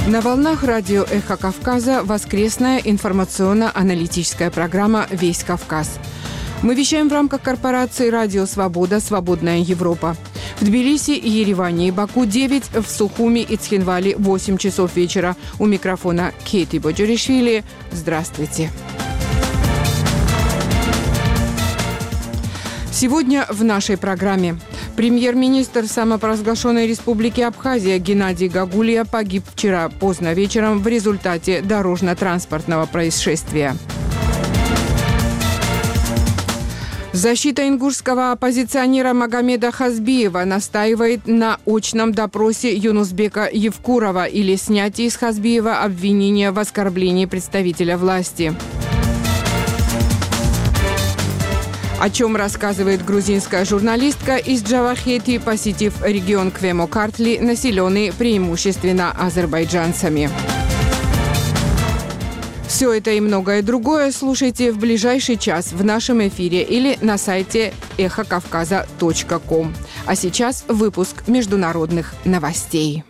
На волнах радио «Эхо Кавказа» воскресная информационно-аналитическая программа «Весь Кавказ». Мы вещаем в рамках корпорации «Радио Свобода. Свободная Европа». В Тбилиси, Ереване и Баку 9, в Сухуми и Цхинвале 8 часов вечера. У микрофона Кейти Боджоришвили. Здравствуйте. Сегодня в нашей программе. Премьер-министр самопровозглашенной республики Абхазия Геннадий Гагулия погиб вчера поздно вечером в результате дорожно-транспортного происшествия. Защита ингушского оппозиционера Магомеда Хазбиева настаивает на очном допросе Юнусбека Евкурова или снятии с Хазбиева обвинения в оскорблении представителя власти. О чем рассказывает грузинская журналистка из Джавахети, посетив регион Квемо-Картли, населенный преимущественно азербайджанцами. Все это и многое другое слушайте в ближайший час в нашем эфире или на сайте эхокавказа.ком. А сейчас выпуск международных новостей.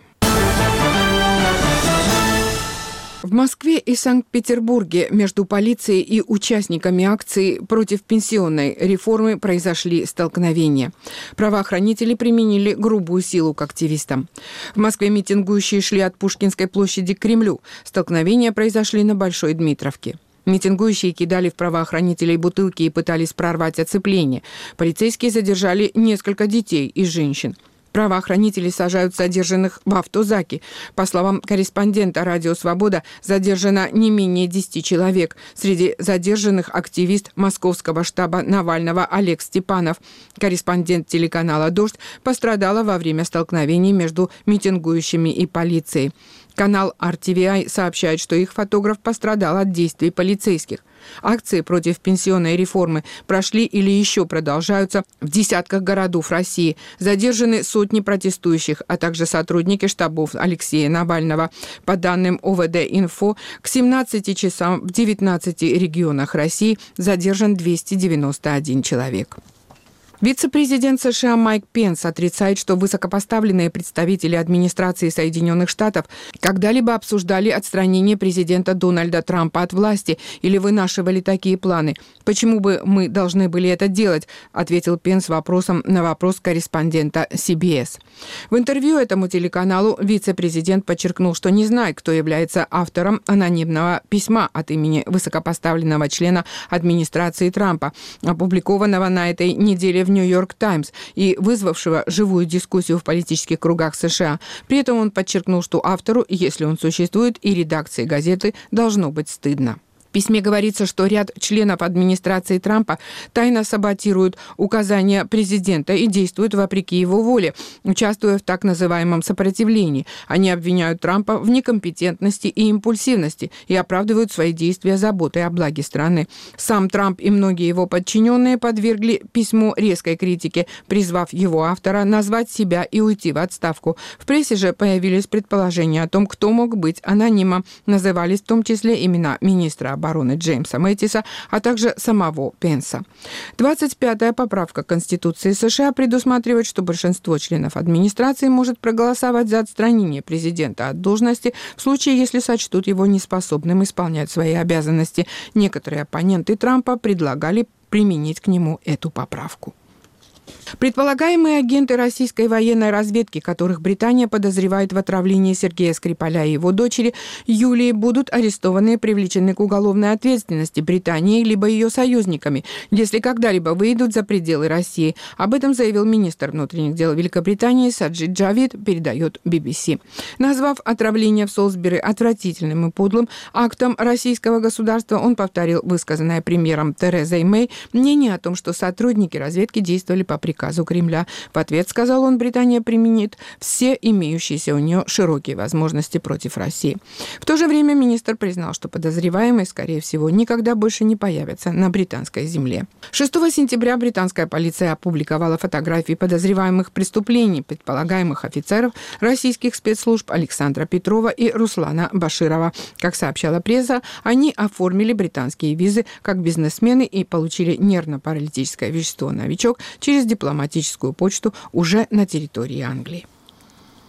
В Москве и Санкт-Петербурге между полицией и участниками акции против пенсионной реформы произошли столкновения. Правоохранители применили грубую силу к активистам. В Москве митингующие шли от Пушкинской площади к Кремлю. Столкновения произошли на Большой Дмитровке. Митингующие кидали в правоохранителей бутылки и пытались прорвать оцепление. Полицейские задержали несколько детей и женщин. Правоохранители сажают задержанных в автозаки. По словам корреспондента «Радио Свобода», задержано не менее 10 человек. Среди задержанных активист московского штаба Навального Олег Степанов. Корреспондент телеканала «Дождь» пострадала во время столкновений между митингующими и полицией. Канал RTVI сообщает, что их фотограф пострадал от действий полицейских. Акции против пенсионной реформы прошли или еще продолжаются в десятках городов России. Задержаны сотни протестующих, а также сотрудники штабов Алексея Навального. По данным ОВД-Инфо, к 17 часам в 19 регионах России задержан 291 человек. Вице-президент США Майк Пенс отрицает, что высокопоставленные представители администрации Соединенных Штатов когда-либо обсуждали отстранение президента Дональда Трампа от власти или вынашивали такие планы. «Почему бы мы должны были это делать?» – ответил Пенс вопросом на вопрос корреспондента CBS. В интервью этому телеканалу вице-президент подчеркнул, что не знает, кто является автором анонимного письма от имени высокопоставленного члена администрации Трампа, опубликованного на этой неделе в «Нью-Йорк Таймс» и вызвавшего живую дискуссию в политических кругах США. При этом он подчеркнул, что автору, если он существует, и редакции газеты должно быть стыдно. В письме говорится, что ряд членов администрации Трампа тайно саботируют указания президента и действуют вопреки его воле, участвуя в так называемом сопротивлении. Они обвиняют Трампа в некомпетентности и импульсивности и оправдывают свои действия заботой о благе страны. Сам Трамп и многие его подчиненные подвергли письму резкой критике, призвав его автора назвать себя и уйти в отставку. В прессе же появились предположения о том, кто мог быть анонимом. Назывались в том числе имена министра обороны Джеймса Мэттиса, а также самого Пенса. 25-я поправка Конституции США предусматривает, что большинство членов администрации может проголосовать за отстранение президента от должности в случае, если сочтут его неспособным исполнять свои обязанности. Некоторые оппоненты Трампа предлагали применить к нему эту поправку. Предполагаемые агенты российской военной разведки, которых Британия подозревает в отравлении Сергея Скрипаля и его дочери Юлии, будут арестованы и привлечены к уголовной ответственности Британией либо ее союзниками, если когда-либо выйдут за пределы России. Об этом заявил министр внутренних дел Великобритании Саджид Джавид, передает BBC. Назвав отравление в Солсбери отвратительным и подлым актом российского государства, он повторил высказанное премьером Терезой Мэй мнение о том, что сотрудники разведки действовали по приказу Кремля. В ответ, сказал он, Британия применит все имеющиеся у нее широкие возможности против России. В то же время министр признал, что подозреваемые, скорее всего, никогда больше не появятся на британской земле. 6 сентября британская полиция опубликовала фотографии подозреваемых преступлений предполагаемых офицеров российских спецслужб Александра Петрова и Руслана Баширова. Как сообщала пресса, они оформили британские визы как бизнесмены и получили нервно-паралитическое вещество «Новичок» через дипломатическую почту уже на территории Англии.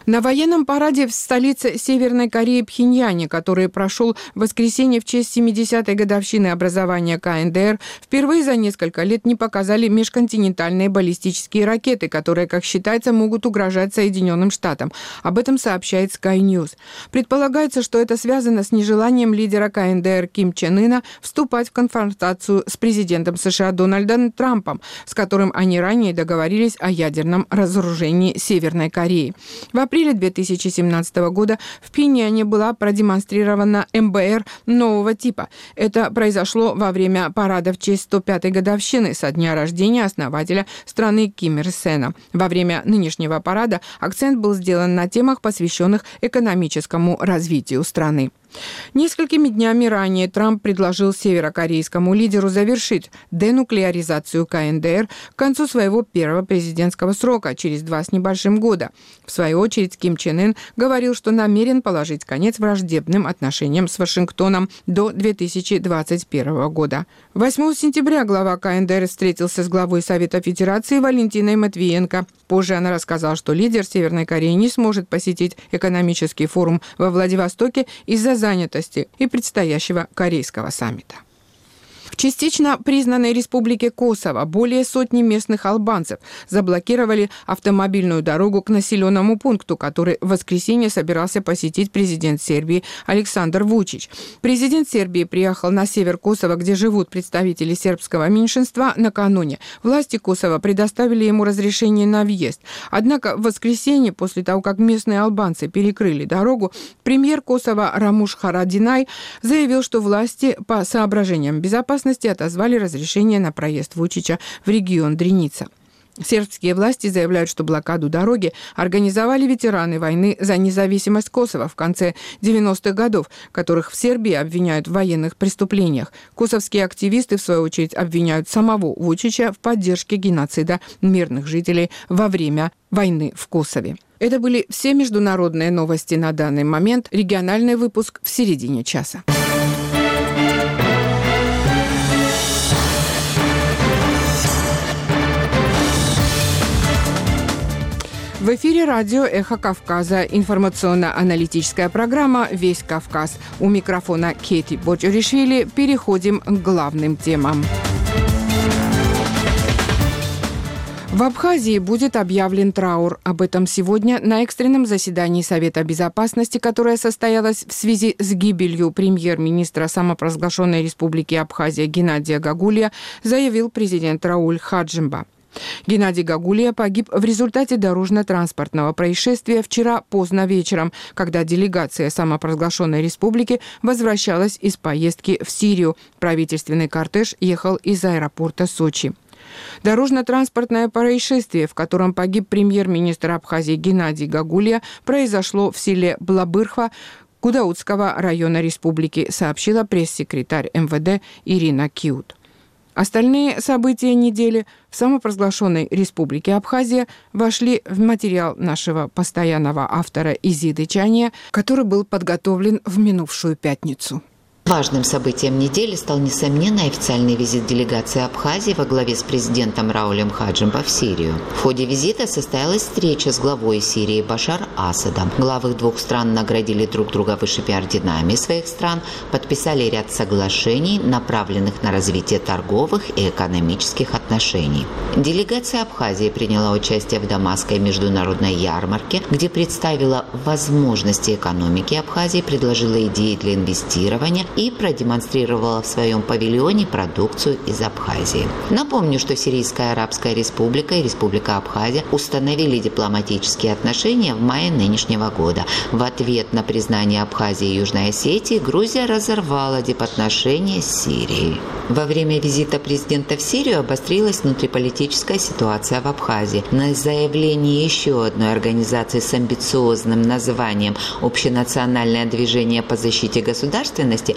На военном параде в столице Северной Кореи Пхеньяне, который прошел в воскресенье в честь 70-й годовщины образования КНДР, впервые за несколько лет не показали межконтинентальные баллистические ракеты, которые, как считается, могут угрожать Соединенным Штатам. Об этом сообщает Sky News. Предполагается, что это связано с нежеланием лидера КНДР Ким Чен Ына вступать в конфронтацию с президентом США Дональдом Трампом, с которым они ранее договорились о ядерном разоружении Северной Кореи. В апреле 2017 года в Пхеньяне была продемонстрирована МБР нового типа. Это произошло во время парада в честь 105-й годовщины со дня рождения основателя страны Ким Ир Сена. Во время нынешнего парада акцент был сделан на темах, посвященных экономическому развитию страны. Несколькими днями ранее Трамп предложил северокорейскому лидеру завершить денуклеаризацию КНДР к концу своего первого президентского срока, через 2 с небольшим года. В свою очередь, Ким Чен Ын говорил, что намерен положить конец враждебным отношениям с Вашингтоном до 2021 года. 8 сентября глава КНДР встретился с главой Совета Федерации Валентиной Матвиенко. Позже она рассказала, что лидер Северной Кореи не сможет посетить экономический форум во Владивостоке из-за занятости и предстоящего корейского саммита. В частично признанной республике Косово более сотни местных албанцев заблокировали автомобильную дорогу к населенному пункту, который в воскресенье собирался посетить президент Сербии Александр Вучич. Президент Сербии приехал на север Косово, где живут представители сербского меньшинства, накануне. Власти Косово предоставили ему разрешение на въезд. Однако в воскресенье, после того, как местные албанцы перекрыли дорогу, премьер Косово Рамуш Харадинай заявил, что власти по соображениям безопасности отозвали разрешение на проезд Вучича в регион Дреница. Сербские власти заявляют, что блокаду дороги организовали ветераны войны за независимость Косово в конце 90-х годов, которых в Сербии обвиняют в военных преступлениях. Косовские активисты, в свою очередь, обвиняют самого Вучича в поддержке геноцида мирных жителей во время войны в Косове. Это были все международные новости на данный момент. Региональный выпуск в середине часа. В эфире радио «Эхо Кавказа». Информационно-аналитическая программа «Весь Кавказ». У микрофона Кети Боджоришвили. Переходим к главным темам. В Абхазии будет объявлен траур. Об этом сегодня на экстренном заседании Совета Безопасности, которое состоялось в связи с гибелью премьер-министра самопровозглашенной республики Абхазия Геннадия Гагулия, заявил президент Рауль Хаджимба. Геннадий Гагулия погиб в результате дорожно-транспортного происшествия вчера поздно вечером, когда делегация самопровозглашенной республики возвращалась из поездки в Сирию. Правительственный кортеж ехал из аэропорта Сочи. Дорожно-транспортное происшествие, в котором погиб премьер-министр Абхазии Геннадий Гагулия, произошло в селе Блабырхва Кудаутского района республики, сообщила пресс-секретарь МВД Ирина Киут. Остальные события недели в самопровозглашенной республике Абхазия вошли в материал нашего постоянного автора Изиды Чания, который был подготовлен в минувшую пятницу. Важным событием недели стал, несомненно, официальный визит делегации Абхазии во главе с президентом Раулем Хаджимба в Сирию. В ходе визита состоялась встреча с главой Сирии Башар Асадом. Главы двух стран наградили друг друга высшими орденами своих стран, подписали ряд соглашений, направленных на развитие торговых и экономических отношений. Делегация Абхазии приняла участие в Дамасской международной ярмарке, где представила возможности экономики Абхазии, предложила идеи для инвестирования и продемонстрировала в своем павильоне продукцию из Абхазии. Напомню, что Сирийская Арабская Республика и Республика Абхазия установили дипломатические отношения в мае нынешнего года. В ответ на признание Абхазии и Южной Осетии Грузия разорвала дипотношения с Сирией. Во время визита президента в Сирию обострилась внутриполитическая ситуация в Абхазии. На заявление еще одной организации с амбициозным названием «Общенациональное движение по защите государственности»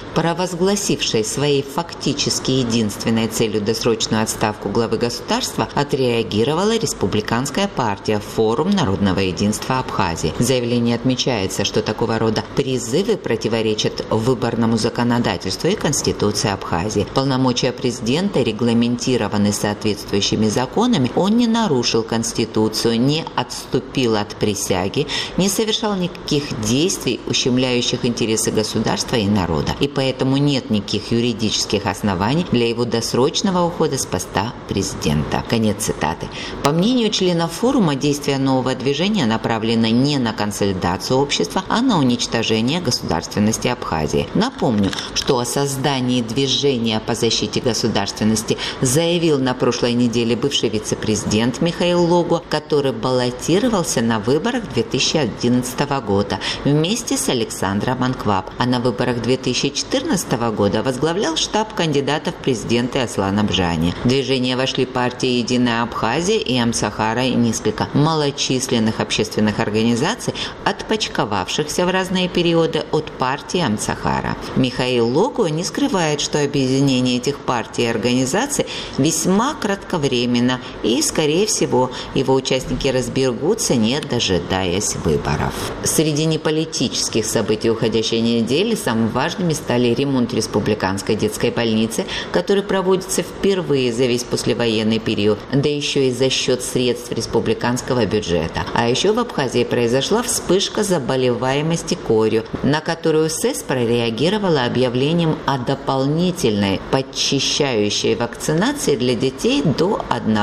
провозгласившей своей фактически единственной целью досрочную отставку главы государства, отреагировала Республиканская партия «Форум народного единства Абхазии». В заявлении отмечается, что такого рода призывы противоречат выборному законодательству и Конституции Абхазии. Полномочия президента регламентированы соответствующими законами. Он не нарушил Конституцию, не отступил от присяги, не совершал никаких действий, ущемляющих интересы государства и народа. И поэтому нет никаких юридических оснований для его досрочного ухода с поста президента. Конец цитаты. По мнению членов форума, действия нового движения направлены не на консолидацию общества, а на уничтожение государственности Абхазии. Напомню, что о создании движения по защите государственности заявил на прошлой неделе бывший вице-президент Михаил Логу, который баллотировался на выборах 2011 года вместе с Александром Анкваб, а на выборах 2014 года возглавлял штаб кандидатов в президенты Аслан Абжани. В движение вошли партии «Единая Абхазия» и Амсахара и несколько малочисленных общественных организаций, отпочковавшихся в разные периоды от партии Амсахара. Михаил Логу не скрывает, что объединение этих партий и организаций весьма кратковременно и, скорее всего, его участники разбегутся, не дожидаясь выборов. Среди неполитических событий уходящей недели самыми важными стали ремонт республиканской детской больницы, который проводится впервые за весь послевоенный период, да еще и за счет средств республиканского бюджета. А еще в Абхазии произошла вспышка заболеваемости корью, на которую СЭС прореагировала объявлением о дополнительной подчищающей вакцинации для детей до 1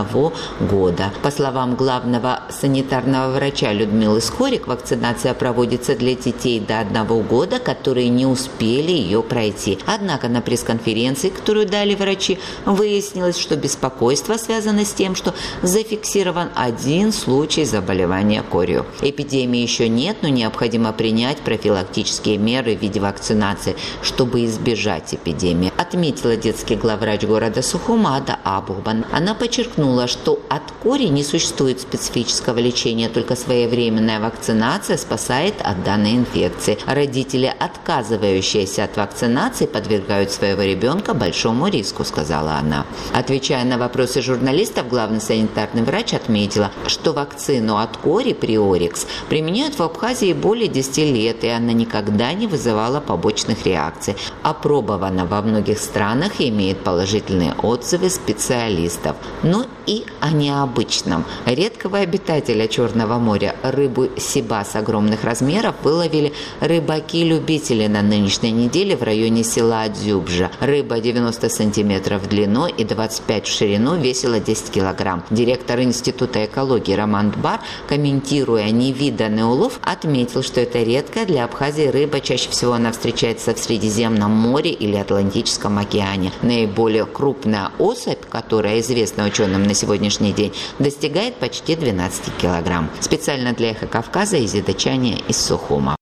года. По словам главного санитарного врача Людмилы Скорик, вакцинация проводится для детей до 1 года, которые не успели ее пройти. Однако на пресс-конференции, которую дали врачи, выяснилось, что беспокойство связано с тем, что зафиксирован 1 случай заболевания корью. Эпидемии еще нет, но необходимо принять профилактические меры в виде вакцинации, чтобы избежать эпидемии, отметила детский главврач города Сухума Ада Абухбан. Она подчеркнула, что от кори не существует специфического лечения, только своевременная вакцинация спасает от данной инфекции. Родители, отказывающиеся от вакцинации, подвергают своего ребенка большому риску, сказала она. Отвечая на вопросы журналистов, главный санитарный врач отметила, что вакцину от кори Приорикс применяют в Абхазии более 10 лет, и она никогда не вызывала побочных реакций. Опробована во многих странах и имеет положительные отзывы специалистов. Но и о необычном. Редкого обитателя Черного моря, рыбу сибас огромных размеров, выловили рыбаки-любители на нынешней неделе в районе села Дзюбжа. Рыба 90 сантиметров в длину и 25 в ширину, весила 10 килограмм. Директор Института экологии Роман Бар, комментируя невиданный улов, отметил, что это редкая для Абхазии рыба. Чаще всего она встречается в Средиземном море или Атлантическом океане. Наиболее крупная особь, которая известна ученым на сегодняшний день, достигает почти 12 килограмм. Специально для «Эхо Кавказа» Изида Чаня из Сухума.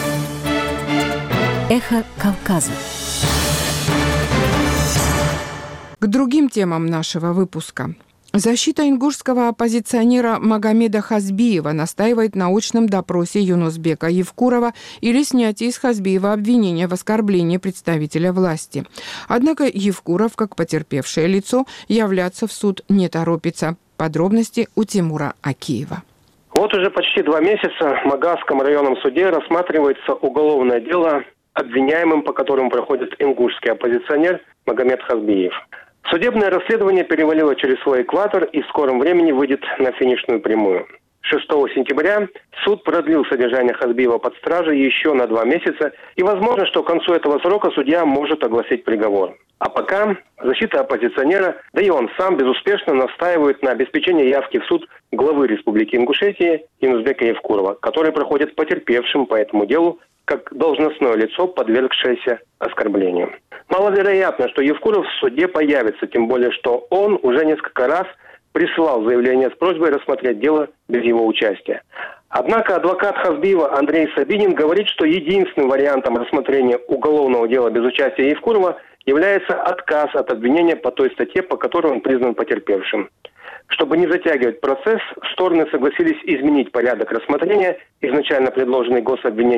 «Эхо Кавказа». К другим темам нашего выпуска. Защита ингушского оппозиционера Магомеда Хазбиева настаивает на очном допросе Юнусбека Евкурова или снятии с Хазбиева обвинения в оскорблении представителя власти. Однако Евкуров, как потерпевшее лицо, являться в суд не торопится. Подробности у Тимура Акиева. Вот уже почти 2 месяца в Магасском районном суде рассматривается уголовное дело, обвиняемым по которому проходит ингушский оппозиционер Магомед Хазбиев. Судебное расследование перевалило через свой экватор и в скором времени выйдет на финишную прямую. 6 сентября суд продлил содержание Хазбиева под стражей еще на 2 месяца, и возможно, что к концу этого срока судья может огласить приговор. А пока защита оппозиционера, да и он сам безуспешно настаивает на обеспечении явки в суд главы Республики Ингушетия Юнусбека Евкурова, который проходит потерпевшим по этому делу как должностное лицо, подвергшееся оскорблению. Маловероятно, что Евкуров в суде появится, тем более, что он уже несколько раз присылал заявление с просьбой рассмотреть дело без его участия. Однако адвокат Хазбиева Андрей Сабинин говорит, что единственным вариантом рассмотрения уголовного дела без участия Евкурова является отказ от обвинения по той статье, по которой он признан потерпевшим. Чтобы не затягивать процесс, стороны согласились изменить порядок рассмотрения, изначально предложенный гособвинением,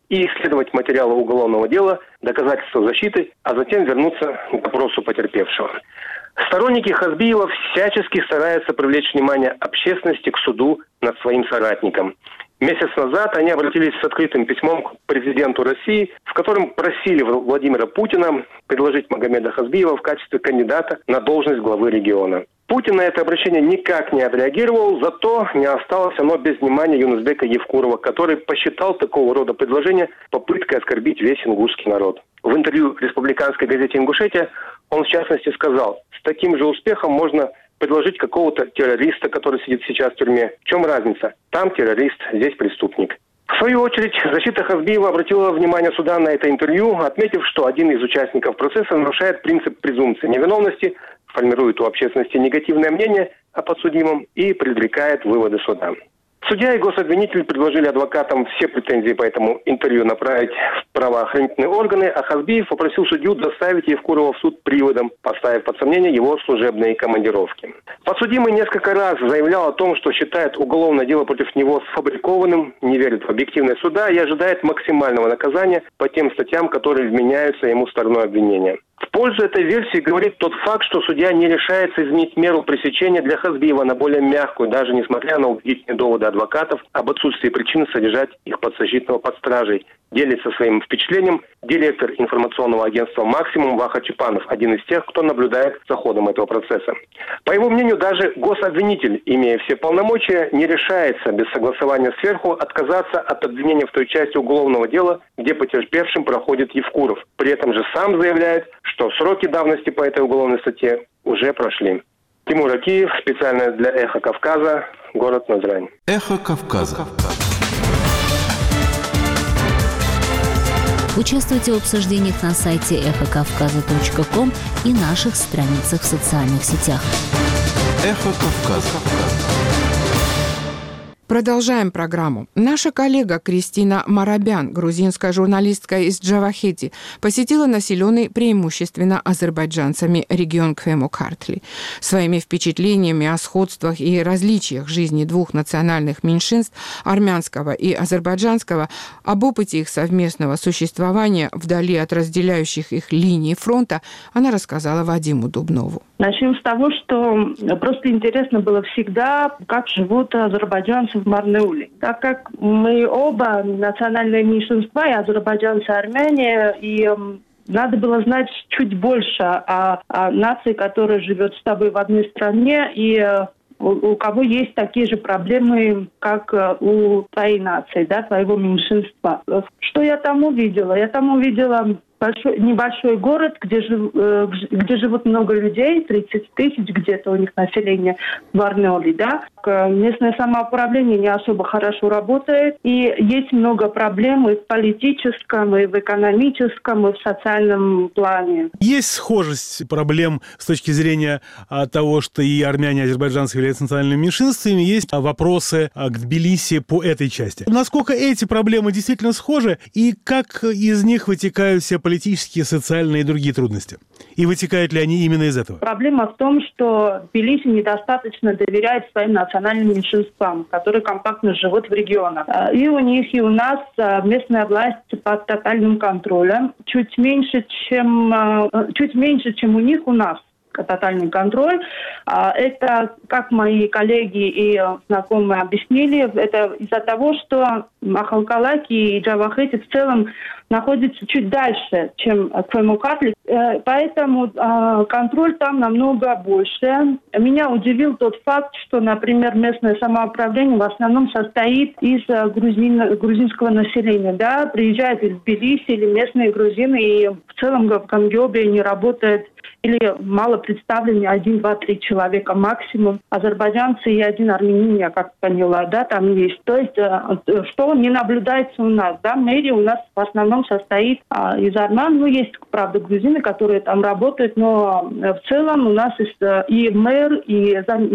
и исследовать материалы уголовного дела, доказательства защиты, а затем вернуться к допросу потерпевшего. Сторонники Хазбиева всячески стараются привлечь внимание общественности к суду над своим соратником. Месяц назад они обратились с открытым письмом к президенту России, в котором просили Владимира Путина предложить Магомеда Хазбиева в качестве кандидата на должность главы региона. Путин на это обращение никак не отреагировал, зато не осталось оно без внимания Юнусбека Евкурова, который посчитал такого рода предложение попыткой оскорбить весь ингушский народ. В интервью республиканской газете «Ингушетия» он в частности сказал: «С таким же успехом можно предложить какого-то террориста, который сидит сейчас в тюрьме. В чем разница? Там террорист, здесь преступник». В свою очередь, защита Хазбиева обратила внимание суда на это интервью, отметив, что один из участников процесса нарушает принцип презумпции невиновности, формирует у общественности негативное мнение о подсудимом и предрекает выводы суда. Судья и гособвинитель предложили адвокатам все претензии по этому интервью направить в правоохранительные органы, а Хазбиев попросил судью доставить Евкурова в суд приводом, поставив под сомнение его служебные командировки. Подсудимый несколько раз заявлял о том, что считает уголовное дело против него сфабрикованным, не верит в объективность суда и ожидает максимального наказания по тем статьям, которые вменяются ему стороной обвинения. В пользу этой версии говорит тот факт, что судья не решается изменить меру пресечения для Хазбиева на более мягкую, даже несмотря на убедительные доводы адвокатов об отсутствии причины содержать их подзащитного под стражей. Делится своим впечатлением директор информационного агентства «Максимум» Ваха Чепанов, один из тех, кто наблюдает за ходом этого процесса. По его мнению, даже гособвинитель, имея все полномочия, не решается без согласования сверху отказаться от обвинения в той части уголовного дела, где потерпевшим проходит Евкуров. При этом же сам заявляет, что сроки давности по этой уголовной статье уже прошли. Тимур Акиев, специально для «Эхо Кавказа», город Назрань. «Эхо Кавказа». Участвуйте в обсуждениях на сайте эхокавказа.ком и наших страницах в социальных сетях. «Эхо Кавказа». Продолжаем программу. Наша коллега Кристина Марабян, грузинская журналистка из Джавахети, посетила населенный преимущественно азербайджанцами регион Квемокартли. Своими впечатлениями о сходствах и различиях жизни двух национальных меньшинств, армянского и азербайджанского, об опыте их совместного существования вдали от разделяющих их линий фронта, она рассказала Вадиму Дубнову. Начнем с того, что просто интересно было всегда, как живут азербайджанцы в Марнеуле. Так как мы оба национальные меньшинства, и азербайджанцы, и армяне, и надо было знать чуть больше о нации, которая живет с тобой в одной стране, и у кого есть такие же проблемы, как у твоей нации, да, твоего меньшинства. Что я там увидела? Я там увидела небольшой город, где живут много людей, 30 тысяч где-то у них население в Марнеуле, да. Местное самоуправление не особо хорошо работает, и есть много проблем и в политическом, и в экономическом, и в социальном плане. Есть схожесть проблем с точки зрения того, что и армяне, и азербайджанцы являются национальными меньшинствами, есть вопросы к Тбилиси по этой части. Насколько эти проблемы действительно схожи, и как из них вытекают все политические, социальные и другие трудности? И вытекают ли они именно из этого? Проблема в том, что Тбилиси недостаточно доверяет своим национальным меньшинствам, которые компактно живут в регионах. И у них, и у нас местная власть под тотальным контролем. Чуть меньше, чем у них, у нас тотальный контроль. Это, как мои коллеги и знакомые объяснили, это из-за того, что Махалкалаки и Джавахети в целом находятся чуть дальше, чем Квемокартли. Поэтому контроль там намного больше. Меня удивил тот факт, что, например, местное самоуправление в основном состоит из грузинского населения. Да? Приезжают из Тбилиси или местные грузины, и в целом в Камгиобе не работает или мало представлены 1, 2, 3 человека максимум. Азербайджанцы и один армянин, я как поняла, да, там есть. То есть, что не наблюдается у нас, да, мэрия у нас в основном состоит из армян. Ну, есть, правда, грузины, которые там работают, но в целом у нас есть и мэр, и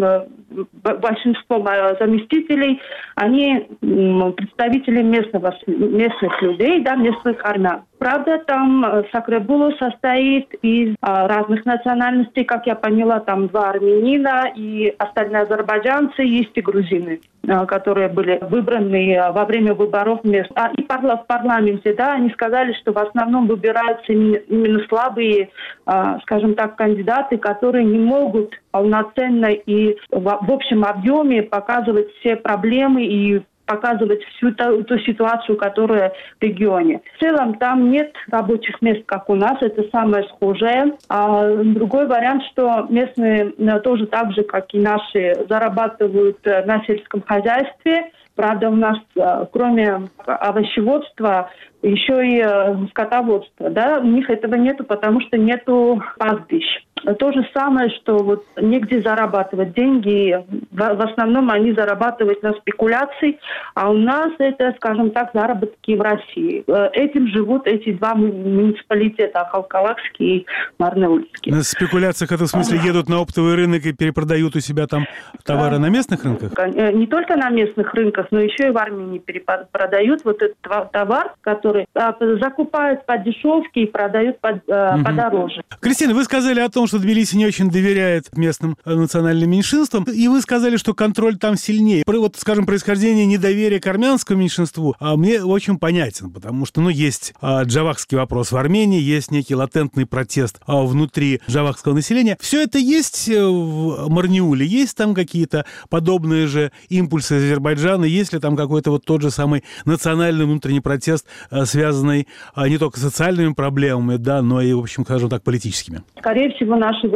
большинство заместителей, они представители местных людей, да, местных армян. Правда, там Сакребулу состоит из разных национальностей, как я поняла, там 2 армянина и остальные азербайджанцы, есть и грузины, которые были выбраны во время выборов мест. И в парламенте, да, они сказали, что в основном выбираются именно слабые, скажем так, кандидаты, которые не могут полноценно и в общем объеме показывать все проблемы и показывать всю ту ситуацию, которая в регионе. В целом там нет рабочих мест, как у нас, это самое схожее. А другой вариант, что местные тоже так же, как и наши, зарабатывают на сельском хозяйстве. Правда, у нас кроме овощеводства еще и скотоводство. Да? У них этого нету, потому что нету пастбищ. То же самое, что вот негде зарабатывать деньги. В основном они зарабатывают на спекуляции, а у нас это, скажем так, заработки в России. Этим живут эти 2 муниципалитета, Халкалакский и Марнеульский. На спекуляциях это в смысле едут на оптовый рынок и перепродают у себя там товары на местных рынках? Не только на местных рынках, но еще и в Армении перепродают вот этот товар, который закупают по дешевке и продают подороже. Кристина, вы сказали о том, что Тбилиси не очень доверяет местным национальным меньшинствам, и вы сказали, что контроль там сильнее. Вот, скажем, происхождение недоверия к армянскому меньшинству мне очень понятен, потому что, есть джавахский вопрос в Армении, есть некий латентный протест внутри джавахского населения. Все это есть в Марниуле? Есть там какие-то подобные же импульсы Азербайджана? Есть ли там какой-то вот тот же самый национальный внутренний протест, связанный не только с социальными проблемами, да, но и, в общем, скажем так, политическими? Скорее всего, наших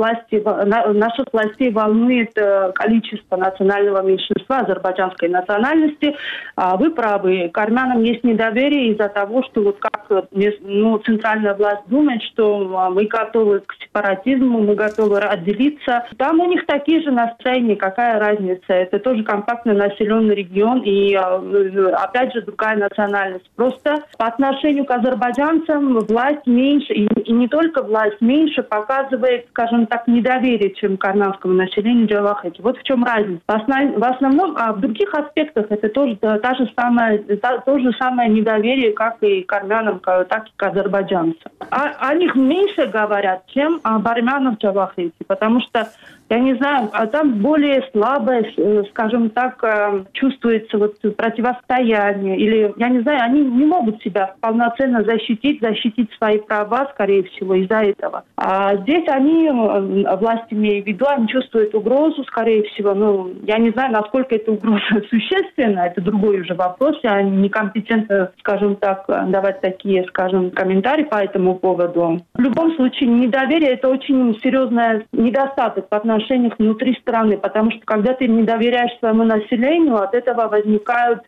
властей волнует количество национального меньшинства азербайджанской национальности. Вы правы, к армянам есть недоверие из-за того, что вот как центральная власть думает, что мы готовы к сепаратизму, мы готовы отделиться. Там у них такие же настроения, какая разница? Это тоже компактно населенный регион и, опять же, другая национальность. Просто по отношению к азербайджанцам власть меньше, и не только власть меньше, показывает, скажем так, недоверие, чем к армянскому населению Джавахете. Вот в чем разница. В основном, а в других аспектах это тоже то же самое недоверие, как и к армянам, так и к азербайджанцам. О них меньше говорят, чем об армянах в Джавахете, потому что я не знаю, там более слабое, скажем так, чувствуется вот противостояние. Или, я не знаю, они не могут себя полноценно защитить свои права, скорее всего, из-за этого. А здесь они, власть имея в виду, они чувствуют угрозу, скорее всего. Я не знаю, насколько эта угроза существенна, это другой уже вопрос. Я некомпетентна, скажем так, давать такие, скажем, комментарии по этому поводу. В любом случае, недоверие – это очень серьезный недостаток по отношению внутри страны, потому что когда ты не доверяешь своему населению, от этого возникают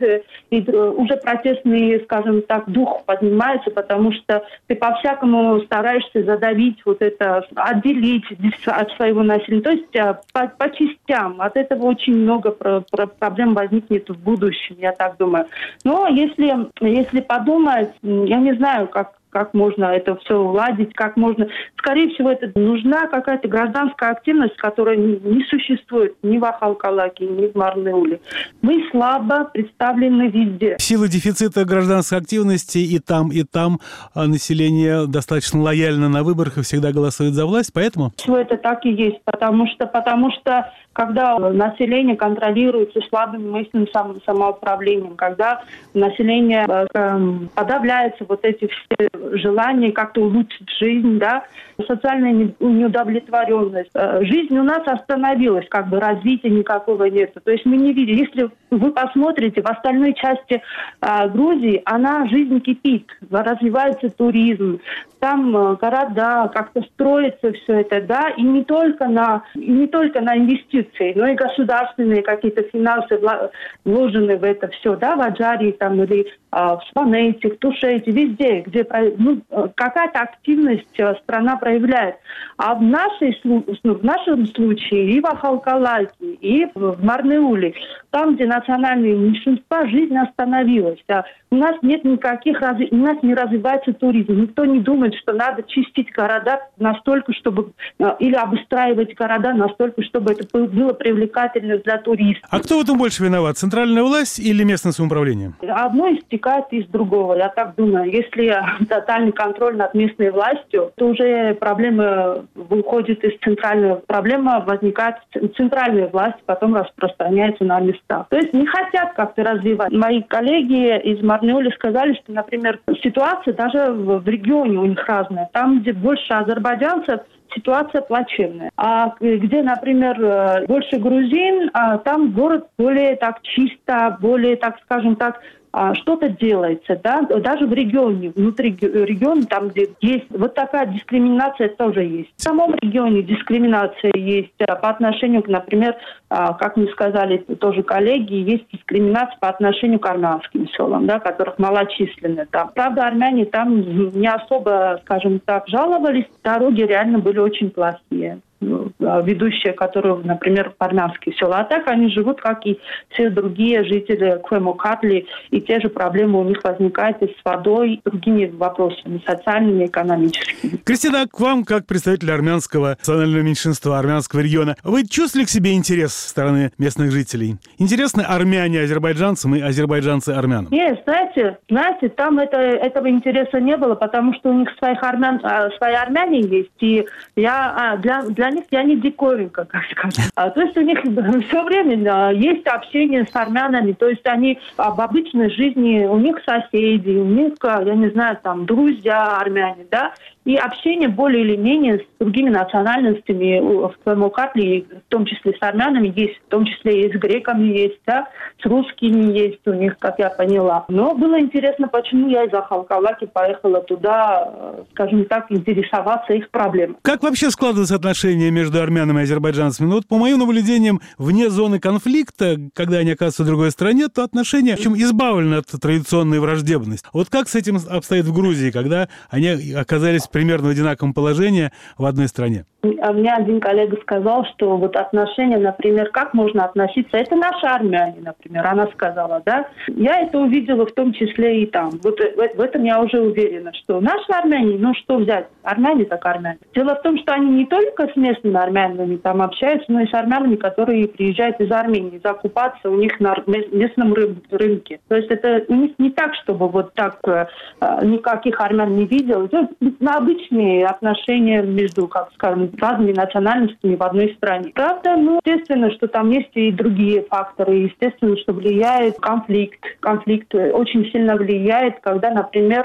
уже протестный, скажем так, дух поднимается, потому что ты по-всякому стараешься задавить вот это, отделить от своего населения, то есть по частям. От этого очень много проблем возникнет в будущем, я так думаю. Но если подумать, я не знаю, как можно это все уладить, как можно... Скорее всего, это нужна какая-то гражданская активность, которая не существует ни в Ахалкалаке, ни в Марнеуле. Мы слабо представлены везде. В силу дефицита гражданской активности и там население достаточно лояльно на выборах и всегда голосует за власть, поэтому... Все это так и есть, потому что когда население контролируется слабым местным самоуправлением, когда население подавляется вот эти все желания как-то улучшить жизнь, да, социальная неудовлетворенность. Жизнь у нас остановилась, развития никакого нет. То есть мы не видим. Если вы посмотрите, в остальной части Грузии, жизнь кипит, развивается туризм, там города, как-то строится все это, да, и не только на инвестиции, но и государственные какие-то финансы вложены в это все, да, в Аджарии там или в Сванете, в Тушете, везде, где какая-то активность страна проявляет. А в нашем случае и в Ахалкалаке, и в Марнеуле, там, где национальные меньшинства, жизнь остановилась. У нас нет у нас не развивается туризм. Никто не думает, что надо чистить города настолько, чтобы или обустраивать города настолько, чтобы это было привлекательно для туристов. А кто в этом больше виноват? Центральная власть или местное самоуправление? Одно истекает из другого. Я так думаю. Если тотальный контроль над местной властью, то уже проблема выходит из центрального. Проблема возникает в центральной власти, потом распространяется на местах. То есть не хотят как-то развивать. Мои коллеги из Марнеуля сказали, что, например, ситуация даже в регионе у них разная. Там, где больше азербайджанцев, ситуация плачевная. А где, например, больше грузин, там город более так чисто, более, так скажем так, что-то делается, да, даже в регионе, внутри региона, там, где есть вот такая дискриминация, тоже есть. В самом регионе дискриминация есть по отношению, например, как мне сказали тоже коллеги, есть дискриминация по отношению к армянским селам, да, которых малочисленны там. Правда, армяне там не особо, скажем так, жаловались, дороги реально были очень плохие. Ведущие, которые, например, в армянские села. А так они живут, как и все другие жители Квемокатли, и те же проблемы у них возникают и с водой, и другими вопросами, социальными и экономическими. Кристина, к вам, как представитель армянского национального меньшинства, армянского региона, вы чувствовали к себе интерес со стороны местных жителей? Интересны армяне азербайджанцам и азербайджанцы армянам? Нет, знаете, там этого интереса не было, потому что у них свои армяне есть, и для них я не диковинка, как сказать. То есть у них все время есть общение с армянами, то есть они об обычной жизни, у них соседи, у них, я не знаю, там, друзья армяне, да, и общение более или менее с другими национальностями в Квемокатле, в том числе с армянами есть, в том числе и с греками есть, да, с русскими есть у них, как я поняла. Но было интересно, почему я из Ахалкалаки поехала туда, скажем так, интересоваться их проблемами. Как вообще складываются отношения между армянами и азербайджанцами? Ну вот по моим наблюдениям, вне зоны конфликта, когда они оказываются в другой стране, то отношения, в общем, избавлены от традиционной враждебности. Вот как с этим обстоит в Грузии, когда они оказались примерно в одинаковом положении в одной стране? Мне один коллега сказал, что вот отношения, например, как можно относиться, это наши армяне, например, она сказала, да. Я это увидела в том числе и там. Вот в этом я уже уверена, что наши армяне, ну что взять, армяне так армяне. Дело в том, что они не только с местными армянами там общаются, но и с армянами, которые приезжают из Армении, закупаться у них на местном рынке. То есть это у них не так, чтобы вот так никаких армян не видел. Это обычные отношения между, как скажем, разными национальностями в одной стране. Правда, естественно, что там есть и другие факторы. Естественно, что влияет конфликт. Конфликт очень сильно влияет, когда, например,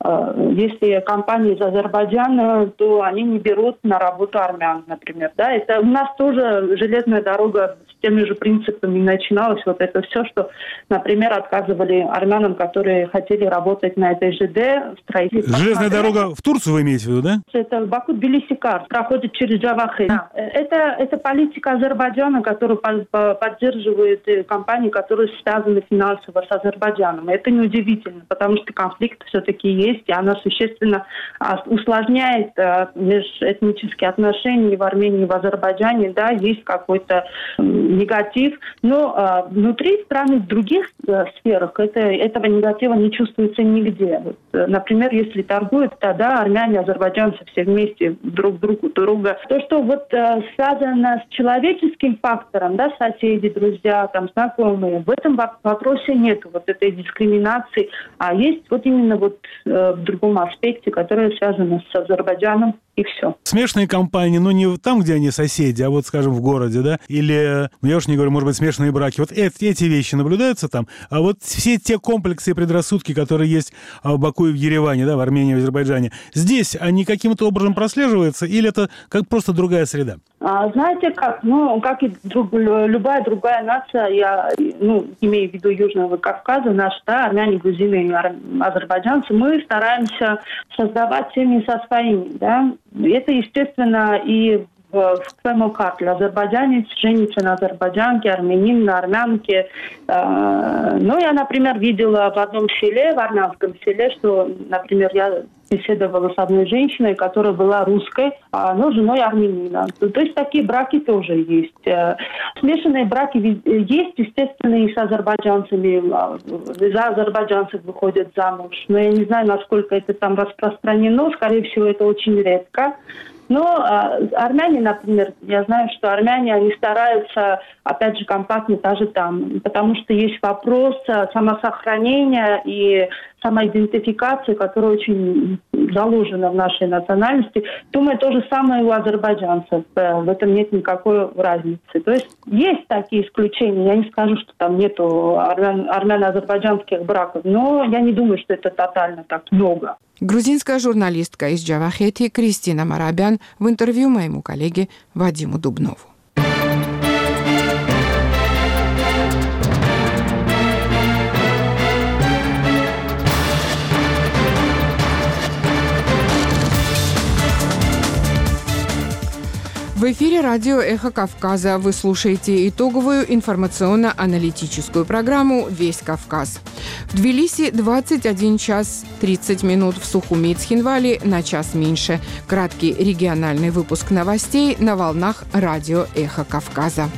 если компания из Азербайджана, то они не берут на работу армян, например. Да? Это у нас тоже железная дорога с теми же принципами начиналась. Вот это все, что, например, отказывали армянам, которые хотели работать на этой ЖД. Железная дорога в Турцию вы имеете в виду, да? Это Баку-Тбилиси-Кар, проходит через Джавахи. Да. Это политика Азербайджана, которую поддерживают компании, которые связаны финансово с Азербайджаном. Это неудивительно, потому что конфликт все-таки есть. И она существенно усложняет межэтнические отношения в Армении и в Азербайджане. Да, есть какой-то негатив. Но внутри страны, в других сферах этого негатива не чувствуется нигде. Вот, например, если торгуют, тогда армяне, азербайджанцы все вместе друг друга. То, что вот связано с человеческим фактором, да, соседи, друзья, там, знакомые, в этом вопросе нет вот этой дискриминации. А есть вот именно вот в другом аспекте, которое связано с Азербайджаном, и все. Смешанные компании, не там, где они соседи, а вот, скажем, в городе, да? Или, я уж не говорю, может быть, смешанные браки. Вот эти вещи наблюдаются там. А вот все те комплексы и предрассудки, которые есть в Баку и в Ереване, да, в Армении и в Азербайджане, здесь они каким-то образом прослеживаются или это как просто другая среда? Знаете как? Как и любая другая нация, я имею в виду Южного Кавказа, наши, да, армяне, грузины и азербайджанцы, мы стараемся создавать семьи со своими, да. Это, естественно, и в своем карте. Азербайджанец женится на азербайджанке, армянин на армянке. Я, например, видела в одном селе, в армянском селе, что, например, я беседовала с одной женщиной, которая была русской, но женой армянина. То есть такие браки тоже есть. Смешанные браки есть, естественно, и с азербайджанцами. За азербайджанцев выходят замуж. Но я не знаю, насколько это там распространено. Скорее всего, это очень редко. Но армяне, например, я знаю, что армяне, они стараются, опять же, компактно даже там, потому что есть вопрос самосохранения и самоидентификации, которая очень заложена в нашей национальности. Думаю, то же самое у азербайджанцев. В этом нет никакой разницы. То есть есть такие исключения. Я не скажу, что там нету армяно-азербайджанских браков, но я не думаю, что это тотально так много. Грузинская журналистка из Джавахети Кристина Марабян в интервью моему коллеге Вадиму Дубнову. В эфире радио «Эхо Кавказа». Вы слушаете итоговую информационно-аналитическую программу «Весь Кавказ». В Тбилиси 21 час 30 минут, в Сухуми и Цхинвали на час меньше. Краткий региональный выпуск новостей на волнах радио «Эхо Кавказа».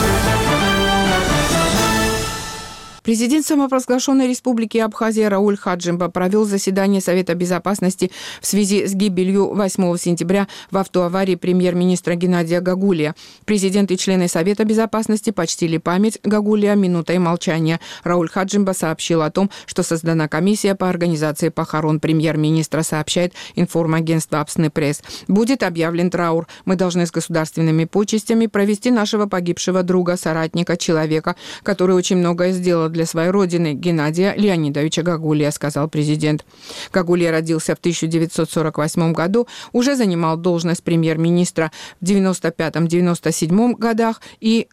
Президент самопровозглашенной республики Абхазия Рауль Хаджимба провел заседание Совета безопасности в связи с гибелью 8 сентября в автоаварии премьер-министра Геннадия Гагулия. Президент и члены Совета безопасности почтили память Гагулия минутой молчания. Рауль Хаджимба сообщил о том, что создана комиссия по организации похорон премьер-министра, сообщает информагентство Апсны Пресс. Будет объявлен траур. Мы должны с государственными почестями провести нашего погибшего друга, соратника, человека, который очень многое сделал для своей родины, Геннадия Леонидовича Гагулия, сказал президент. Гагулия родился в 1948 году, уже занимал должность премьер-министра в 1995-1997 годах и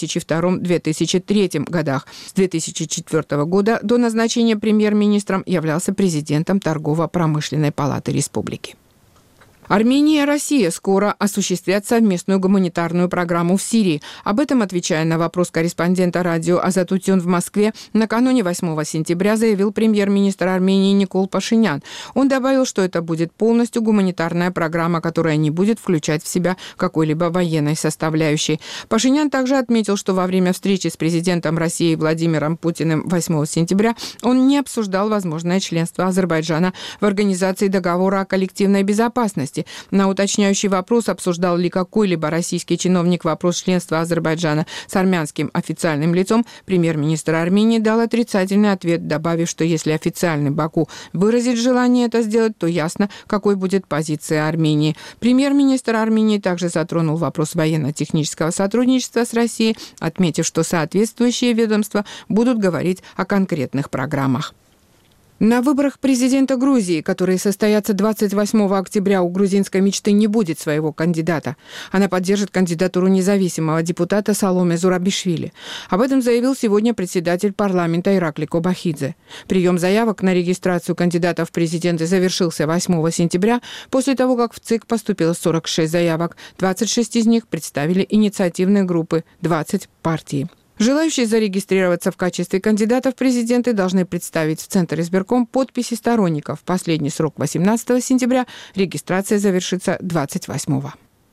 2002-2003 годах. С 2004 года до назначения премьер-министром являлся президентом Торгово-промышленной палаты республики. Армения и Россия скоро осуществят совместную гуманитарную программу в Сирии. Об этом, отвечая на вопрос корреспондента радио «Азат Утюн» в Москве, накануне 8 сентября заявил премьер-министр Армении Никол Пашинян. Он добавил, что это будет полностью гуманитарная программа, которая не будет включать в себя какой-либо военной составляющей. Пашинян также отметил, что во время встречи с президентом России Владимиром Путиным 8 сентября он не обсуждал возможное членство Азербайджана в Организации договора о коллективной безопасности. На уточняющий вопрос, обсуждал ли какой-либо российский чиновник вопрос членства Азербайджана с армянским официальным лицом, премьер-министр Армении дал отрицательный ответ, добавив, что если официальный Баку выразит желание это сделать, то ясно, какой будет позиция Армении. Премьер-министр Армении также затронул вопрос военно-технического сотрудничества с Россией, отметив, что соответствующие ведомства будут говорить о конкретных программах. На выборах президента Грузии, которые состоятся 28 октября, у грузинской мечты не будет своего кандидата. Она поддержит кандидатуру независимого депутата Саломе Зурабишвили. Об этом заявил сегодня председатель парламента Иракли Кобахидзе. Прием заявок на регистрацию кандидатов в президенты завершился 8 сентября, после того, как в ЦИК поступило 46 заявок. 26 из них представили инициативные группы, 20 – партии. Желающие зарегистрироваться в качестве кандидатов в президенты должны представить в Центр избирком подписи сторонников. Последний срок 18 сентября, регистрация завершится 28-го.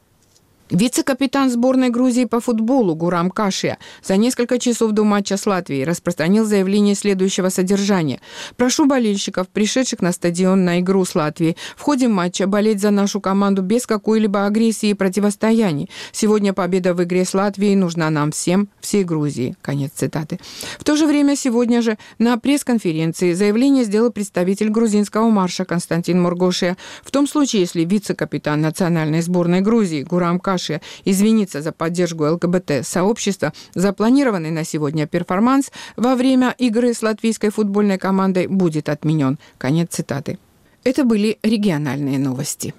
Вице-капитан сборной Грузии по футболу Гурам Кашия за несколько часов до матча с Латвией распространил заявление следующего содержания. «Прошу болельщиков, пришедших на стадион на игру с Латвией, в ходе матча болеть за нашу команду без какой-либо агрессии и противостояний. Сегодня победа в игре с Латвией нужна нам всем, всей Грузии». Конец цитаты. В то же время сегодня же на пресс-конференции заявление сделал представитель грузинского марша Константин Моргошия. В том случае, если вице-капитан национальной сборной Грузии Гурам Кашия извиниться за поддержку ЛГБТ-сообщества, запланированный на сегодня перформанс во время игры с латвийской футбольной командой будет отменен. Конец цитаты. Это были региональные новости.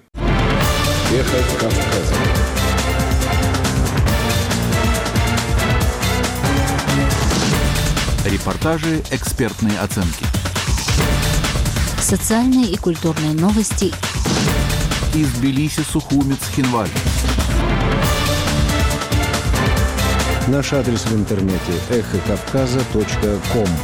Эхо Кавказа. Репортажи, экспертные оценки. Социальные и культурные новости. Из Тбилиси, Сухуми, Цхинвали. Наш адрес в интернете эхокавказа.ком.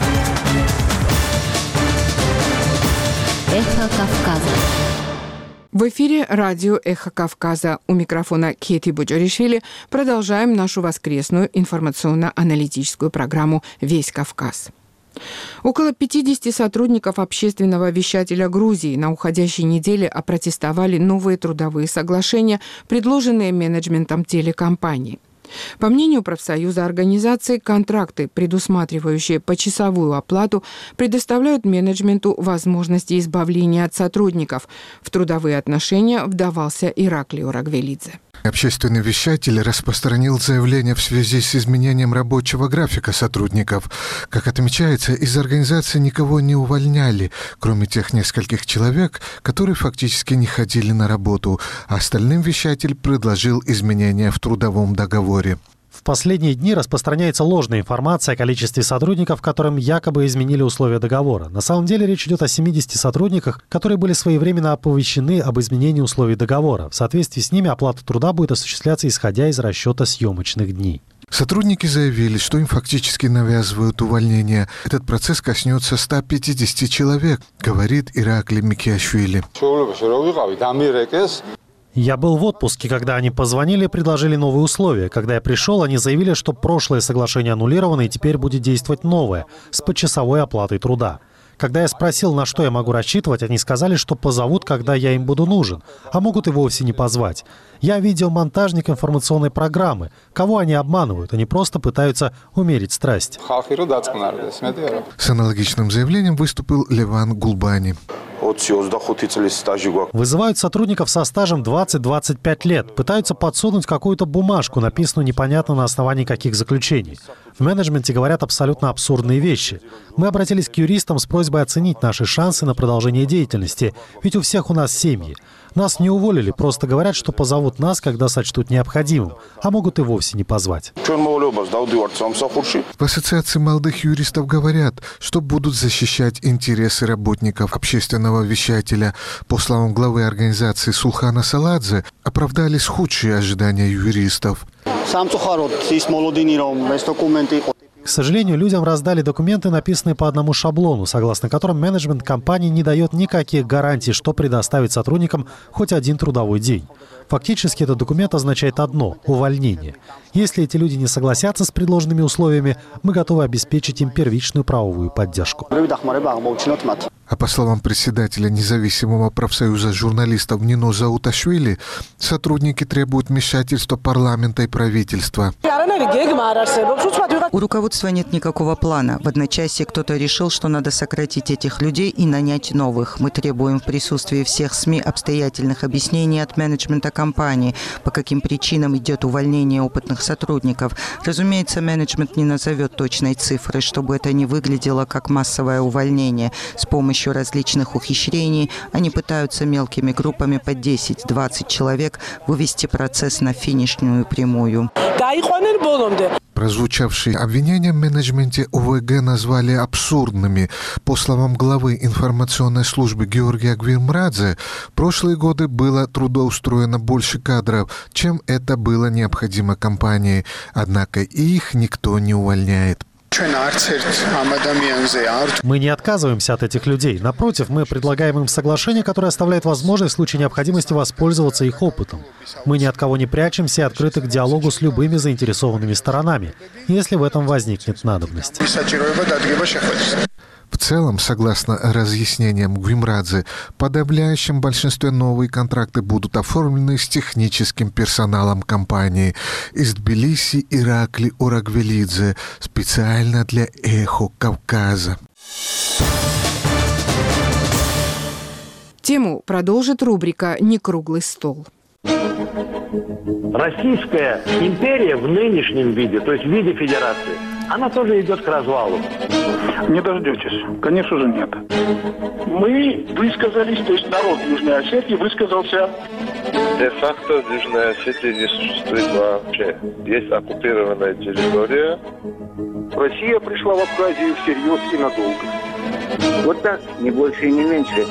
Эхо Кавказа. В эфире радио «Эхо Кавказа». У микрофона Кети Буджаришвили. Продолжаем нашу воскресную информационно-аналитическую программу «Весь Кавказ». Около 50 сотрудников общественного вещателя Грузии на уходящей неделе опротестовали новые трудовые соглашения, предложенные менеджментом телекомпании. По мнению профсоюза организации, контракты, предусматривающие почасовую оплату, предоставляют менеджменту возможности избавления от сотрудников. В трудовые отношения вдавался Ираклий Орагвелидзе. Общественный вещатель распространил заявление в связи с изменением рабочего графика сотрудников. Как отмечается, из организации никого не увольняли, кроме тех нескольких человек, которые фактически не ходили на работу, а остальным вещатель предложил изменения в трудовом договоре. В последние дни распространяется ложная информация о количестве сотрудников, которым якобы изменили условия договора. На самом деле речь идет о 70 сотрудниках, которые были своевременно оповещены об изменении условий договора. В соответствии с ними оплата труда будет осуществляться исходя из расчета съемочных дней. Сотрудники заявили, что им фактически навязывают увольнение. Этот процесс коснется 150 человек, говорит Ираклий Микиашвили. Я был в отпуске, когда они позвонили и предложили новые условия. Когда я пришел, они заявили, что прошлое соглашение аннулировано и теперь будет действовать новое, с почасовой оплатой труда. Когда я спросил, на что я могу рассчитывать, они сказали, что позовут, когда я им буду нужен, а могут и вовсе не позвать. Я видеомонтажник информационной программы. Кого они обманывают? Они просто пытаются умерить страсть. С аналогичным заявлением выступил Леван Гулбани. Вызывают сотрудников со стажем 20-25 лет. Пытаются подсунуть какую-то бумажку, написанную непонятно на основании каких заключений. В менеджменте говорят абсолютно абсурдные вещи. Мы обратились к юристам с просьбой оценить наши шансы на продолжение деятельности. Ведь у всех у нас семьи. Нас не уволили, просто говорят, что позовут нас, когда сочтут необходимым, а могут и вовсе не позвать. В Ассоциации молодых юристов говорят, что будут защищать интересы работников общественного вещателя. По словам главы организации Сулхана Саладзе, оправдались худшие ожидания юристов. К сожалению, людям раздали документы, написанные по одному шаблону, согласно которым менеджмент компании не дает никаких гарантий, что предоставит сотрудникам хоть один трудовой день. Фактически этот документ означает одно – увольнение. Если эти люди не согласятся с предложенными условиями, мы готовы обеспечить им первичную правовую поддержку. А по словам председателя независимого профсоюза журналистов Нино Зауташвили, сотрудники требуют вмешательства парламента и правительства. У руководства нет никакого плана. В одночасье кто-то решил, что надо сократить этих людей и нанять новых. Мы требуем в присутствии всех СМИ обстоятельных объяснений от менеджмента компании, по каким причинам идет увольнение опытных сотрудников. Разумеется, менеджмент не назовет точной цифры, чтобы это не выглядело как массовое увольнение. С помощью различных ухищрений они пытаются мелкими группами по 10-20 человек вывести процесс на финишную прямую. Прозвучавшие обвинения в менеджменте ОВГ назвали абсурдными. По словам главы информационной службы Георгия Гвимрадзе, в прошлые годы было трудоустроено больше кадров, чем это было необходимо компании. Однако и их никто не увольняет. Мы не отказываемся от этих людей. Напротив, мы предлагаем им соглашение, которое оставляет возможность в случае необходимости воспользоваться их опытом. Мы ни от кого не прячемся и открыты к диалогу с любыми заинтересованными сторонами, если в этом возникнет надобность. В целом, согласно разъяснениям Гвимрадзе, в подавляющем большинстве новые контракты будут оформлены с техническим персоналом компании. Из Тбилиси Ираклий Орагвелидзе специально для «Эхо Кавказа». Тему продолжит рубрика «Некруглый стол». Российская империя в нынешнем виде, то есть в виде федерации, она тоже идет к развалу. Не дождетесь. Конечно же, нет. Мы высказались, то есть народ Южной Осетии высказался. Де-факто в Южной Осетии не существует вообще. Есть оккупированная территория. Россия пришла в Абхазию всерьез и надолго. Вот так, не больше и не меньше.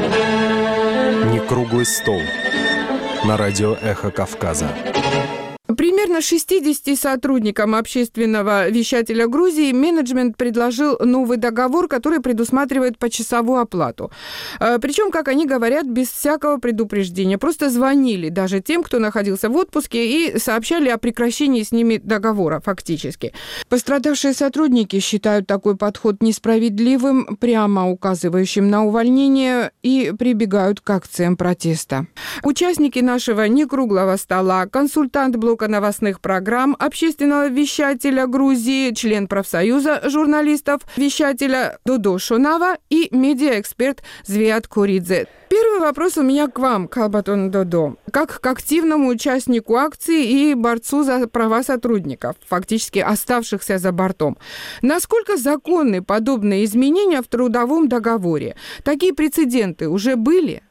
Некруглый стол. На радио «Эхо Кавказа». Примерно 60 сотрудникам общественного вещателя Грузии менеджмент предложил новый договор, который предусматривает почасовую оплату. Причем, как они говорят, без всякого предупреждения. Просто звонили даже тем, кто находился в отпуске, и сообщали о прекращении с ними договора фактически. Пострадавшие сотрудники считают такой подход несправедливым, прямо указывающим на увольнение, и прибегают к акциям протеста. Участники нашего некруглого стола, консультант блока новостных программ общественного вещателя Грузии, член профсоюза журналистов-вещателя Додо Шонава и медиаэксперт Звиат Куридзе. Первый вопрос у меня к вам, Калбатон Додо, как к активному участнику акции и борцу за права сотрудников, фактически оставшихся за бортом. Насколько законны подобные изменения в трудовом договоре? Такие прецеденты уже были?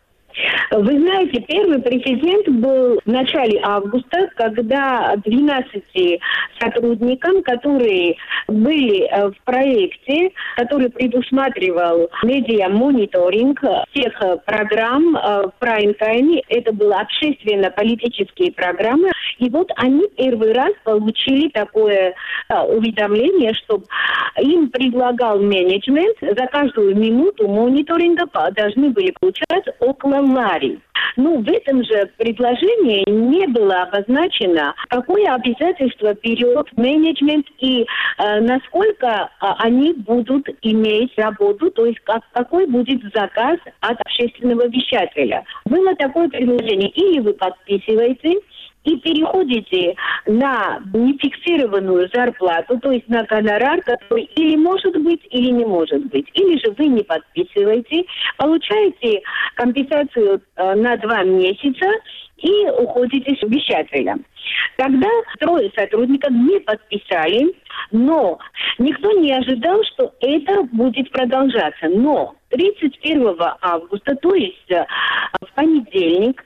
Вы знаете, первый прецедент был в начале августа, когда 12 сотрудникам, которые были в проекте, который предусматривал медиа-мониторинг всех программ в прайм-тайме, это были общественно-политические программы, и вот они первый раз получили такое уведомление, что им предлагал менеджмент за каждую минуту мониторинга должны были получать около лари. Ну, в этом же предложении не было обозначено, какое обязательство берет менеджмент и насколько они будут иметь работу, то есть какой будет заказ от общественного вещателя. Было такое предложение, или вы подписываете и переходите на нефиксированную зарплату, то есть на гонорар, который или может быть, или не может быть. Или же вы не подписываете, получаете компенсацию на 2 месяца и уходите с вещателем. Тогда 3 сотрудников не подписали, но никто не ожидал, что это будет продолжаться. Но 31 августа, то есть в понедельник,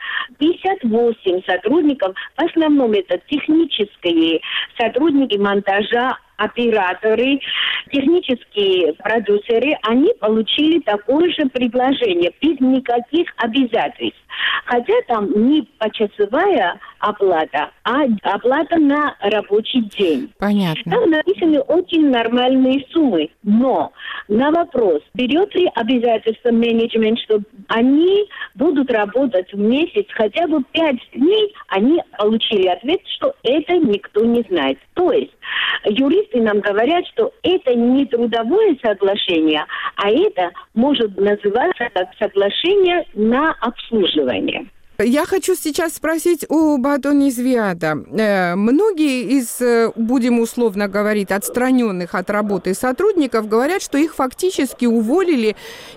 58 сотрудников, в основном это технические сотрудники монтажа, операторы, технические продюсеры, они получили такое же предложение, без никаких обязательств. Хотя там не почасовая оплата, а оплата на рабочий день. Понятно. Там написаны очень нормальные суммы, но на вопрос, берет ли обязательство менеджмент, что они будут работать в месяц хотя бы 5 дней, они получили ответ, что это никто не знает. То есть юристы нам говорят, что это не трудовое соглашение, а это может называться как соглашение на обслуживание. Я хочу сейчас спросить у Батони Звиата. Многие из, будем условно говорить, отстраненных от работы сотрудников говорят, что их фактически уволили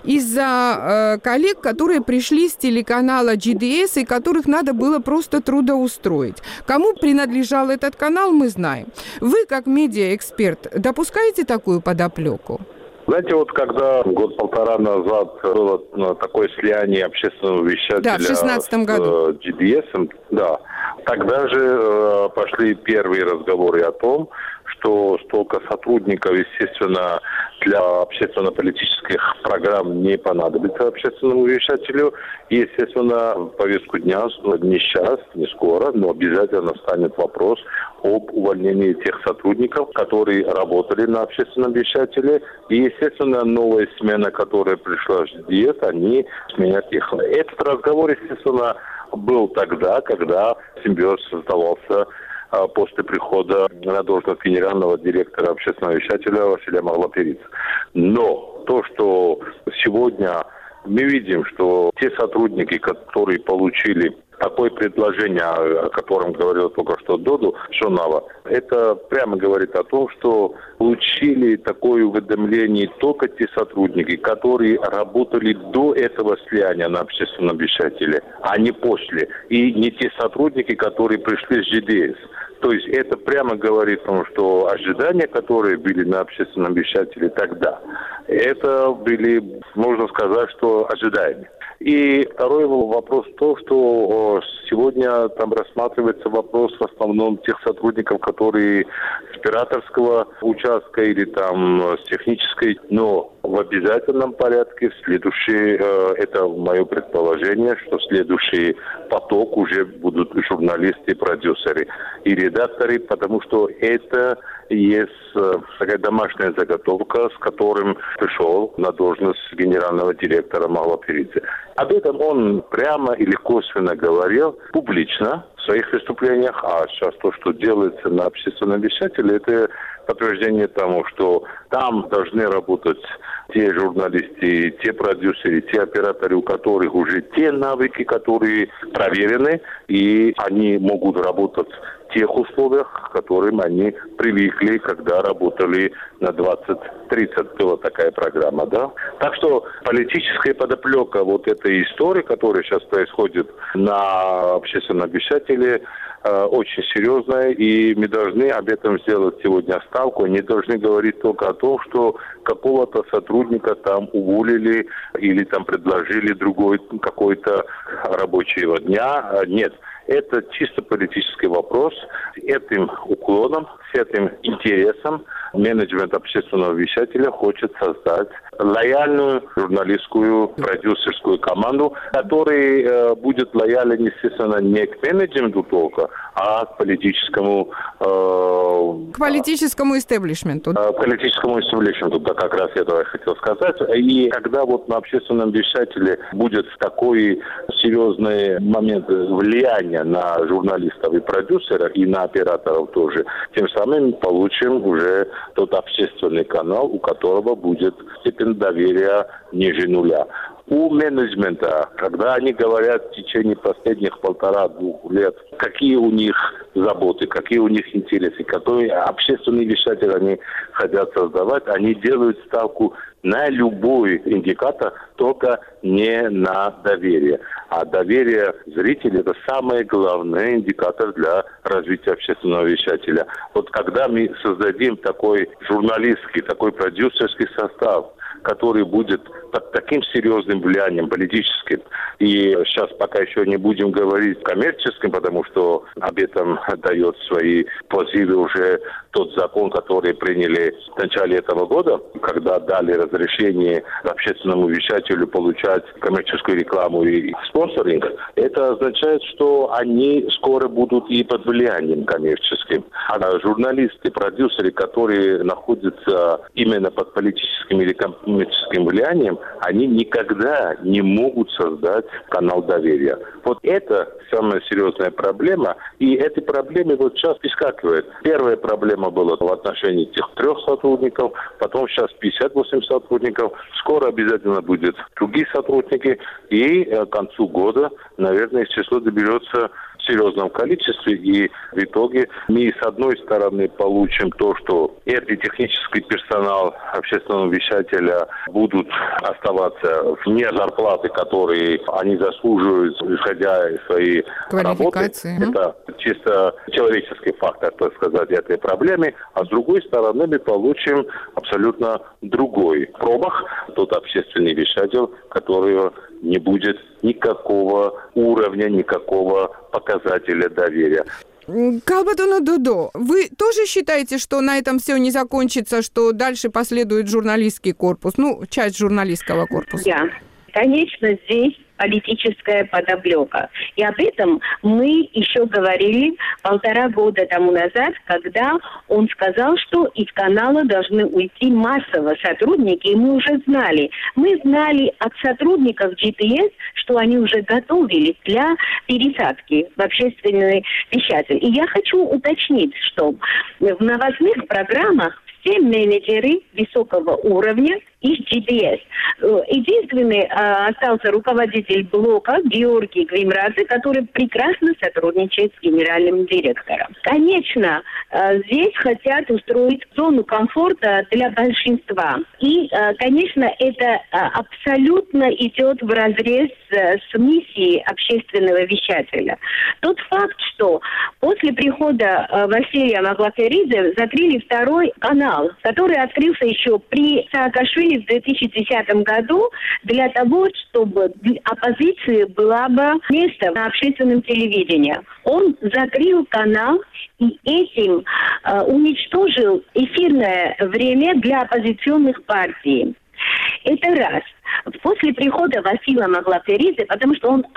из-за коллег, которые пришли с телеканала GDS и которых надо было просто трудоустроить. Кому принадлежал этот канал, мы знаем. Вы, как медиаэксперт, допускаете такую подоплеку? Знаете, вот когда 1-1,5 назад было такое слияние общественного вещателя в 16-м году. с GDS, да, тогда же пошли первые разговоры о том, что столько сотрудников, естественно, для общественно-политических программ не понадобится общественному вещателю. И, естественно, в повестку дня не сейчас, не скоро, но обязательно станет вопрос об увольнении тех сотрудников, которые работали на общественном вещателе. И, естественно, новая смена, которая пришла в GDS, они сменят их. Этот разговор, естественно, был тогда, когда Симбиоз создавался после прихода на должность генерального директора общественного вещателя Василия Маглоперидзе. Но то, что сегодня мы видим, что те сотрудники, которые получили такое предложение, о котором говорил только что Додо Шонава, это прямо говорит о том, что получили такое уведомление только те сотрудники, которые работали до этого слияния на общественном вещателе, а не после. И не те сотрудники, которые пришли с GDS. То есть это прямо говорит о том, что ожидания, которые были на общественном вещателе тогда, это были, можно сказать, что ожидаемые. И второй вопрос то, что сегодня там рассматривается вопрос в основном тех сотрудников, которые с операторского участка или там с технической. Но в обязательном порядке это мое предположение, что следующий поток уже будут журналисты, продюсеры и редакторы, потому что это есть такая домашняя заготовка, с которым пришел на должность генерального директора Малоперидзе. Об этом он прямо или косвенно говорил публично в своих выступлениях, а сейчас то, что делается на общественном вещателе, это подтверждение тому, что там должны работать те журналисты, те продюсеры, те операторы, у которых уже те навыки, которые проверены, и они могут работать в тех условиях, к которым они привыкли, когда работали на 20-30. Была такая программа, да? Так что политическая подоплека вот этой истории, которая сейчас происходит на общественном вещателе, очень серьезная, и мы должны об этом сделать сегодня ставку. Не должны говорить только о том, что какого-то сотрудника там уволили или там предложили другой какой-то рабочего дня. Нет. Это чисто политический вопрос. С этим уклоном, с этим интересом менеджмент общественного вещателя хочет создать лояльную журналистскую продюсерскую команду, которая будет лоялен, естественно, не к менеджменту только, а к политическому... К политическому истеблишменту. К политическому истеблишменту, да, как раз это я хотел сказать. И когда вот на общественном вещателе будет такой серьезный момент влияния на журналистов и продюсеров, и на операторов тоже, тем самым получим уже тот общественный канал, у которого будет степень доверия ниже нуля. У менеджмента, когда они говорят в течение последних 1,5-2 лет, какие у них заботы, какие у них интересы, какой общественный вещатель они хотят создавать, они делают ставку на любой индикатор, только не на доверие. А доверие зрителей – это самый главный индикатор для развития общественного вещателя. Вот когда мы создадим такой журналистский, такой продюсерский состав, который будет под таким серьезным влиянием политическим. И сейчас пока еще не будем говорить коммерческим, потому что об этом дает свои позывы уже тот закон, который приняли в начале этого года, когда дали разрешение общественному вещателю получать коммерческую рекламу и спонсоринг. Это означает, что они скоро будут и под влиянием коммерческим. А журналисты, продюсеры, которые находятся именно под политическим или коммерческим влиянием, они никогда не могут создать канал доверия. Вот это самая серьезная проблема, и эти проблемы вот сейчас выскакивают. Первая проблема была в отношении тех 3 сотрудников, потом сейчас 58 сотрудников, скоро обязательно будут другие сотрудники, и к концу года, наверное, их число доберется в серьезном количестве, и в итоге мы с одной стороны получим то, что этот технический персонал общественного вещателя будут оставаться вне зарплаты, которые они заслуживают, исходя из своей работы. Это чисто человеческий фактор, так сказать, этой проблемы. А с другой стороны мы получим абсолютно другой промах, тот общественный вещатель, которого не будет никакого уровня, никакого показателя доверия. Калбатону Додо, вы тоже считаете, что на этом все не закончится, что дальше последует журналистский корпус, часть журналистского корпуса? Да, конечно, здесь политическая подоплека. И об этом мы еще говорили 1,5 года тому назад, когда он сказал, что из канала должны уйти массово сотрудники, и мы уже знали. Мы знали от сотрудников GPS, что они уже готовились для пересадки в общественный вещатель. И я хочу уточнить, что в новостных программах все менеджеры высокого уровня из GPS. Единственный остался руководитель блока Георгий Гвимрадзе, который прекрасно сотрудничает с генеральным директором. Конечно, здесь хотят устроить зону комфорта для большинства. И, конечно, это абсолютно идет вразрез с миссией общественного вещателя. Тот факт, что после прихода Василия Маглакеридзе закрыли 2-й канал, который открылся еще при Саакашвили в 2010 году для того, чтобы оппозиции было бы место на общественном телевидении. Он закрыл канал и этим уничтожил эфирное время для оппозиционных партий. Это раз. После прихода Васила Маглаферидзе, потому что он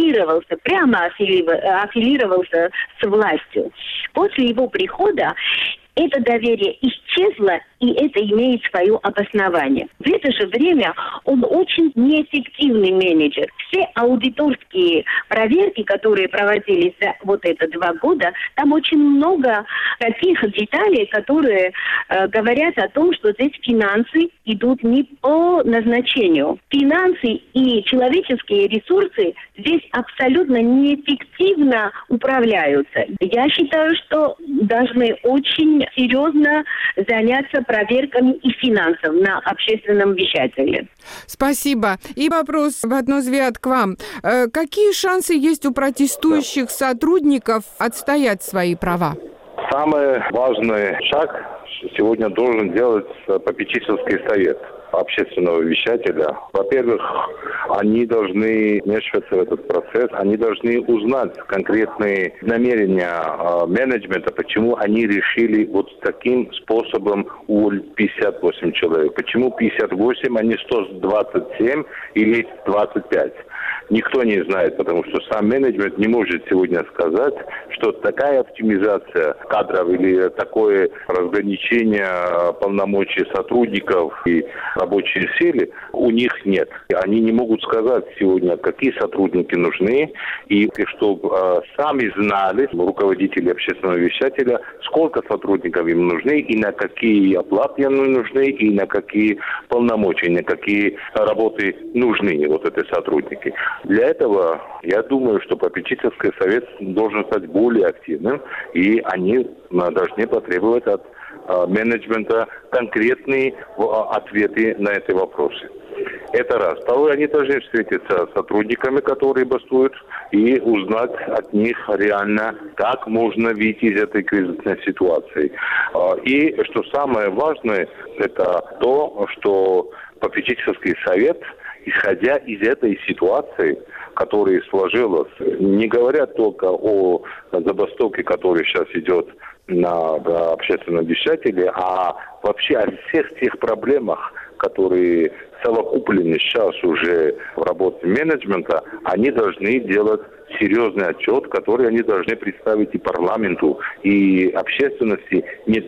прямо аффилировался с властью, после его прихода это доверие исчезло, и это имеет свое обоснование. В это же время он очень неэффективный менеджер. Все аудиторские проверки, которые проводились за вот это 2 года, там очень много таких деталей, которые говорят о том, что здесь финансы идут не по назначению. Финансы и человеческие ресурсы здесь абсолютно неэффективно управляются. Я считаю, что должны очень серьезно заняться проверками и финансов на общественном вещателе. Спасибо. И вопрос в одно звят к вам. Какие шансы есть у протестующих сотрудников отстоять свои права? Самый важный шаг сегодня должен делать попечительский совет общественного вещателя. Во-первых, они должны вмешиваться в этот процесс, они должны узнать конкретные намерения менеджмента, почему они решили вот таким способом уволить 58 человек. Почему 58, а не 127 или 25? Никто не знает, потому что сам менеджмент не может сегодня сказать, что такая оптимизация кадров или такое разграничение полномочий сотрудников и рабочей силы у них нет. Они не могут сказать сегодня, какие сотрудники нужны, и чтобы сами знали, руководители общественного вещателя, сколько сотрудников им нужны, и на какие оплаты им нужны, и на какие полномочия, на какие работы нужны вот эти сотрудники. Для этого, я думаю, что попечительский совет должен стать более активным, и они должны потребовать от менеджмента конкретные ответы на эти вопросы. Это раз. Второе, они должны встретиться с сотрудниками, которые бастуют, и узнать от них реально, как можно выйти из этой кризисной ситуации. И что самое важное, это то, что попечительский совет, исходя из этой ситуации, которая сложилась, не говоря только о забастовке, которая сейчас идет на общественном вещателе, а вообще о всех тех проблемах, которые совокуплены сейчас уже в работе менеджмента, они должны делать серьезный отчет, который они должны представить и парламенту, и общественности.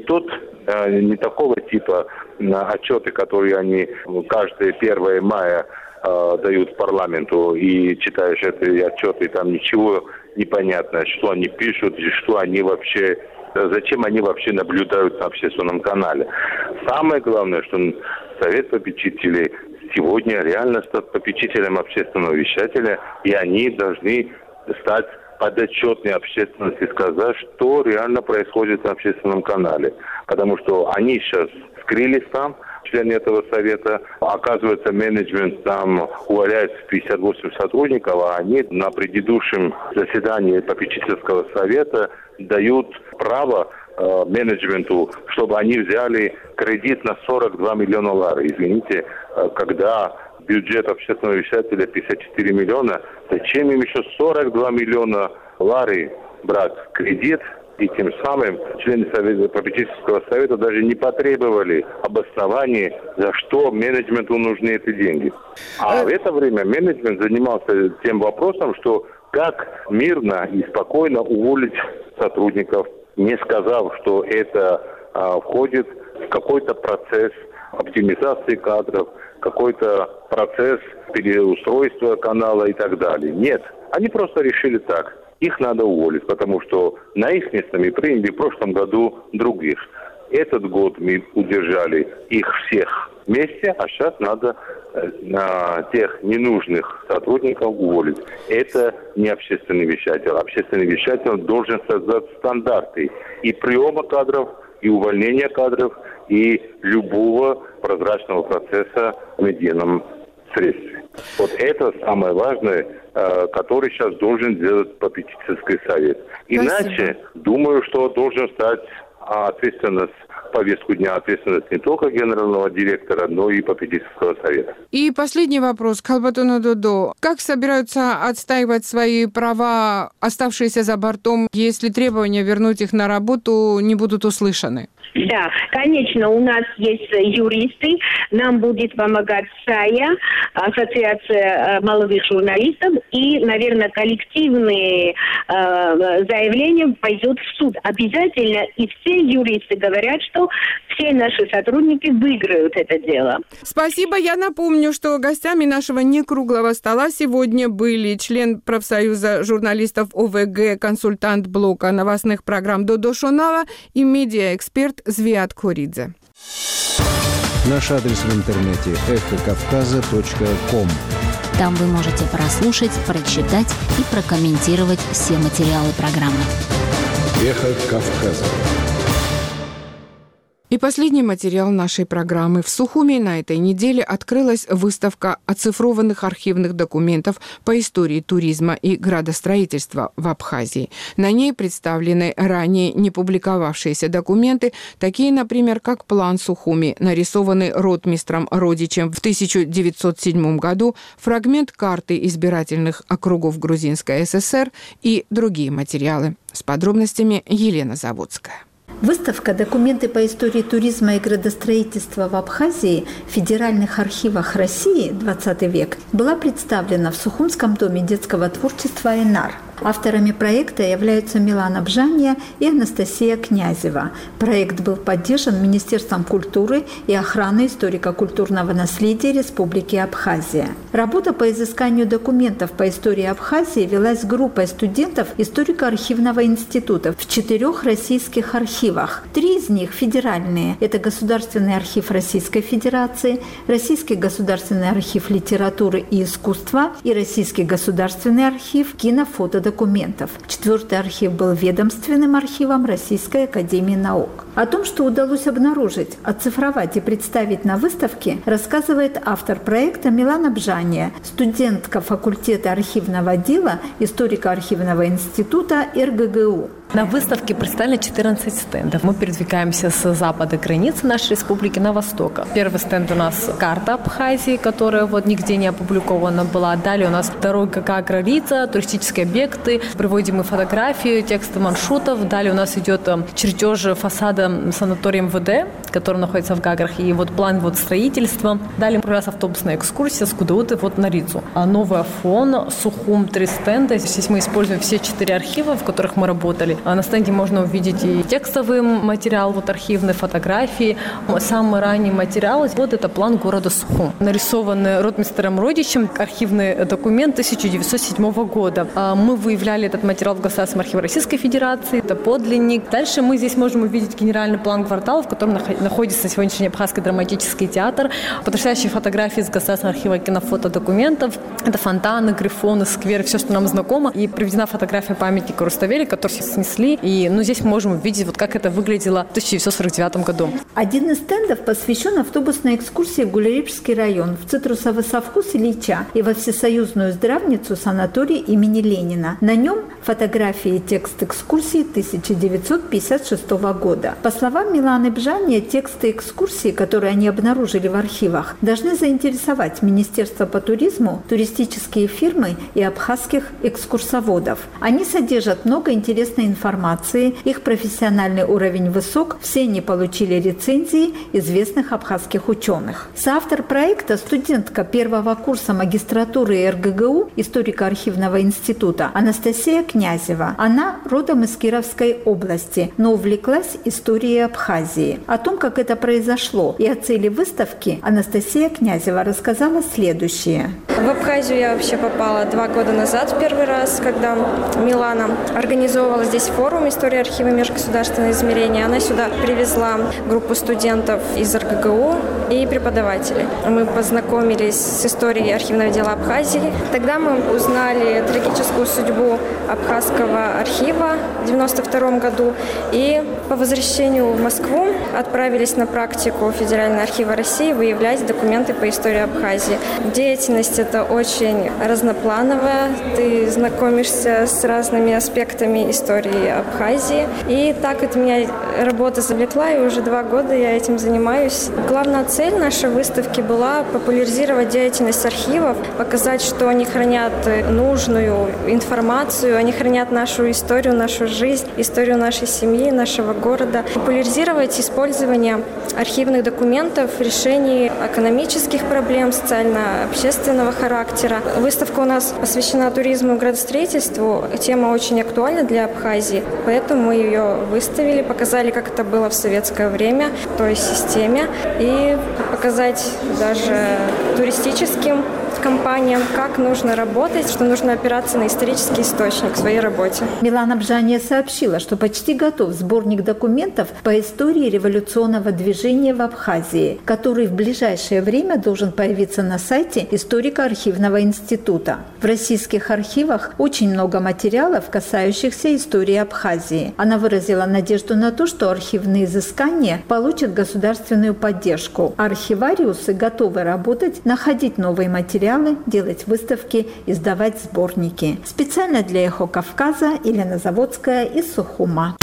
Не такого типа отчеты, которые они каждое 1 мая дают парламенту, и читаешь эти отчеты, там ничего не понятно, что они пишут, что они вообще, зачем они вообще наблюдают на общественном канале. Самое главное, что Совет попечителей сегодня реально стать попечителем общественного вещателя, и они должны стать подотчетной общественности, сказать, что реально происходит на общественном канале. Потому что они сейчас скрылись там, члены этого совета. Оказывается, менеджмент там увольняет 58 сотрудников, а они на предыдущем заседании попечительского совета дают право менеджменту, чтобы они взяли кредит на 42 миллиона лар. Извините, когда бюджет общественного вещателя 54 миллиона, зачем им еще 42 миллиона лары брать кредит? И тем самым члены попечительского совета даже не потребовали обоснования, за что менеджменту нужны эти деньги. А в это время менеджмент занимался тем вопросом, что как мирно и спокойно уволить сотрудников, не сказав, что это входит в какой-то процесс оптимизации кадров, какой-то процесс переустройства канала и так далее. Нет, они просто решили так. Их надо уволить, потому что на их место мы приняли в прошлом году других. Этот год мы удержали их всех вместе, а сейчас надо тех ненужных сотрудников уволить. Это не общественный вещатель. Общественный вещатель должен создать стандарты и приема кадров, и увольнения кадров, и любого прозрачного процесса в медийном средстве. Вот это самое важное, который сейчас должен делать попечительский совет. Иначе, думаю, что должен стать ответственность, повестку дня, ответственность не только генерального директора, но и попечительского совета. И последний вопрос. Калбатуна Додо. Как собираются отстаивать свои права, оставшиеся за бортом, если требования вернуть их на работу не будут услышаны? Да, конечно, у нас есть юристы, нам будет помогать САЯ, Ассоциация молодых журналистов, и, наверное, коллективные заявления пойдут в суд. Обязательно, и все юристы говорят, что все наши сотрудники выиграют это дело. Спасибо. Я напомню, что гостями нашего некруглого стола сегодня были член профсоюза журналистов ОВГ, консультант блока новостных программ Додо Шонава и медиаэксперт Звиат Коридзе. Наш адрес в интернете эхокавказа.ком. Там вы можете прослушать, прочитать и прокомментировать все материалы программы. Эхо Кавказа. И последний материал нашей программы. В Сухуми на этой неделе открылась выставка оцифрованных архивных документов по истории туризма и градостроительства в Абхазии. На ней представлены ранее не публиковавшиеся документы, такие, например, как план Сухуми, нарисованный ротмистром Родичем в 1907 году, фрагмент карты избирательных округов Грузинской ССР и другие материалы. С подробностями Елена Заводская. Выставка «Документы по истории туризма и градостроительства в Абхазии в Федеральных архивах России. 20 век» была представлена в Сухумском доме детского творчества «Энар». Авторами проекта являются Милана Бжания и Анастасия Князева. Проект был поддержан Министерством культуры и охраны историко-культурного наследия Республики Абхазия. Работа по изысканию документов по истории Абхазии велась группой студентов историко-архивного института в 4 российских архивах. 3 из них федеральные. Это Государственный архив Российской Федерации, Российский государственный архив литературы и искусства и Российский государственный архив кинофотодокументов. 4-й архив был ведомственным архивом Российской академии наук. О том, что удалось обнаружить, оцифровать и представить на выставке, рассказывает автор проекта Милана Бжания, студентка факультета архивного дела историко-архивного института РГГУ. На выставке представлены 14 стендов. Мы передвигаемся с запада границы нашей республики на восток. Первый стенд у нас карта Абхазии, которая нигде не опубликована была. Далее у нас дорога Гагра-Рица, туристические объекты, приводим мы фотографии, тексты маршрутов. Далее у нас идет чертеж фасада санатория МВД, который находится в Гаграх, и план строительства. Далее у нас автобусная экскурсия с Кудауты на Рицу. Новый Афон, Сухум, 3 стенда. Здесь мы используем все 4 архива, в которых мы работали. На стенде можно увидеть и текстовый материал, архивные фотографии. Самый ранний материал – это план города Сухум. Нарисованный ротмистром Родичем, архивный документ 1907 года. Мы выявляли этот материал в Государственном архиве Российской Федерации, это подлинник. Дальше мы здесь можем увидеть генеральный план квартала, в котором находится сегодняшний Абхазский драматический театр. Потрясающие фотографии из Государственного архива кинофотодокументов. Это фонтаны, грифоны, скверы, все, что нам знакомо. И приведена фотография памятника Руставели, который снесли. И здесь мы можем увидеть, как это выглядело в 1949 году. Один из стендов посвящен автобусной экскурсии в Гулярипский район, в цитрусовый совхоз Ильича и во всесоюзную здравницу санаторий имени Ленина. На нем фотографии и текст экскурсии 1956 года. По словам Миланы Бжания, тексты экскурсии, которые они обнаружили в архивах, должны заинтересовать Министерство по туризму, туристические фирмы и абхазских экскурсоводов. Они содержат много интересной информации, их профессиональный уровень высок, все они получили рецензии известных абхазских ученых. Соавтор проекта – студентка 1-го курса магистратуры РГГУ историко-архивного института Анастасия Князева. Она родом из Кировской области, но увлеклась историей Абхазии. О том, как это произошло, и о цели выставки Анастасия Князева рассказала следующее. В Абхазию я вообще попала 2 года назад в первый раз, когда Милана организовывала здесь форум «История архива межгосударственного измерения». Она сюда привезла группу студентов из РГГУ и преподавателей. Мы познакомились с историей архивного дела Абхазии. Тогда мы узнали трагическую судьбу Абхазского архива в 1992 году. И по возвращению в Москву отправились на практику в Федеральный архив России выявлять документы по истории Абхазии. Деятельность эта очень разноплановая. Ты знакомишься с разными аспектами истории истории Абхазии. И так вот меня работа завлекла, и уже 2 года я этим занимаюсь. Главная цель нашей выставки была популяризировать деятельность архивов, показать, что они хранят нужную информацию, они хранят нашу историю, нашу жизнь, историю нашей семьи, нашего города. Популяризировать использование архивных документов в решении экономических проблем, социально-общественного характера. Выставка у нас посвящена туризму и градостроительству. Тема очень актуальна для Абхазии, поэтому мы ее выставили, показали, как это было в советское время, в той системе, и показать даже туристическим компаниям, как нужно работать, что нужно опираться на исторический источник в своей работе. Милана Бжания сообщила, что почти готов сборник документов по истории революционного движения в Абхазии, который в ближайшее время должен появиться на сайте Историко-архивного института. В российских архивах очень много материалов, касающихся истории Абхазии. Она выразила надежду на то, что архивные изыскания получат государственную поддержку. Архивариусы готовы работать, находить новые материалы, делать выставки, издавать сборники. Специально для «Эхо Кавказа» Елена Заводская из Сухума.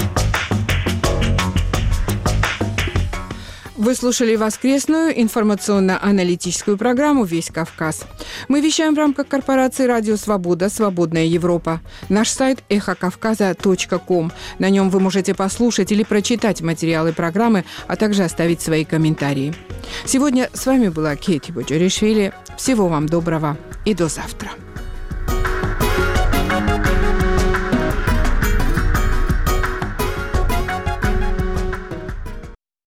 Вы слушали воскресную информационно-аналитическую программу «Весь Кавказ». Мы вещаем в рамках корпорации «Радио Свобода. Свободная Европа». Наш сайт эхокавказа.ком. На нем вы можете послушать или прочитать материалы программы, а также оставить свои комментарии. Сегодня с вами была Кейти Боджаришвили. Всего вам доброго и до завтра.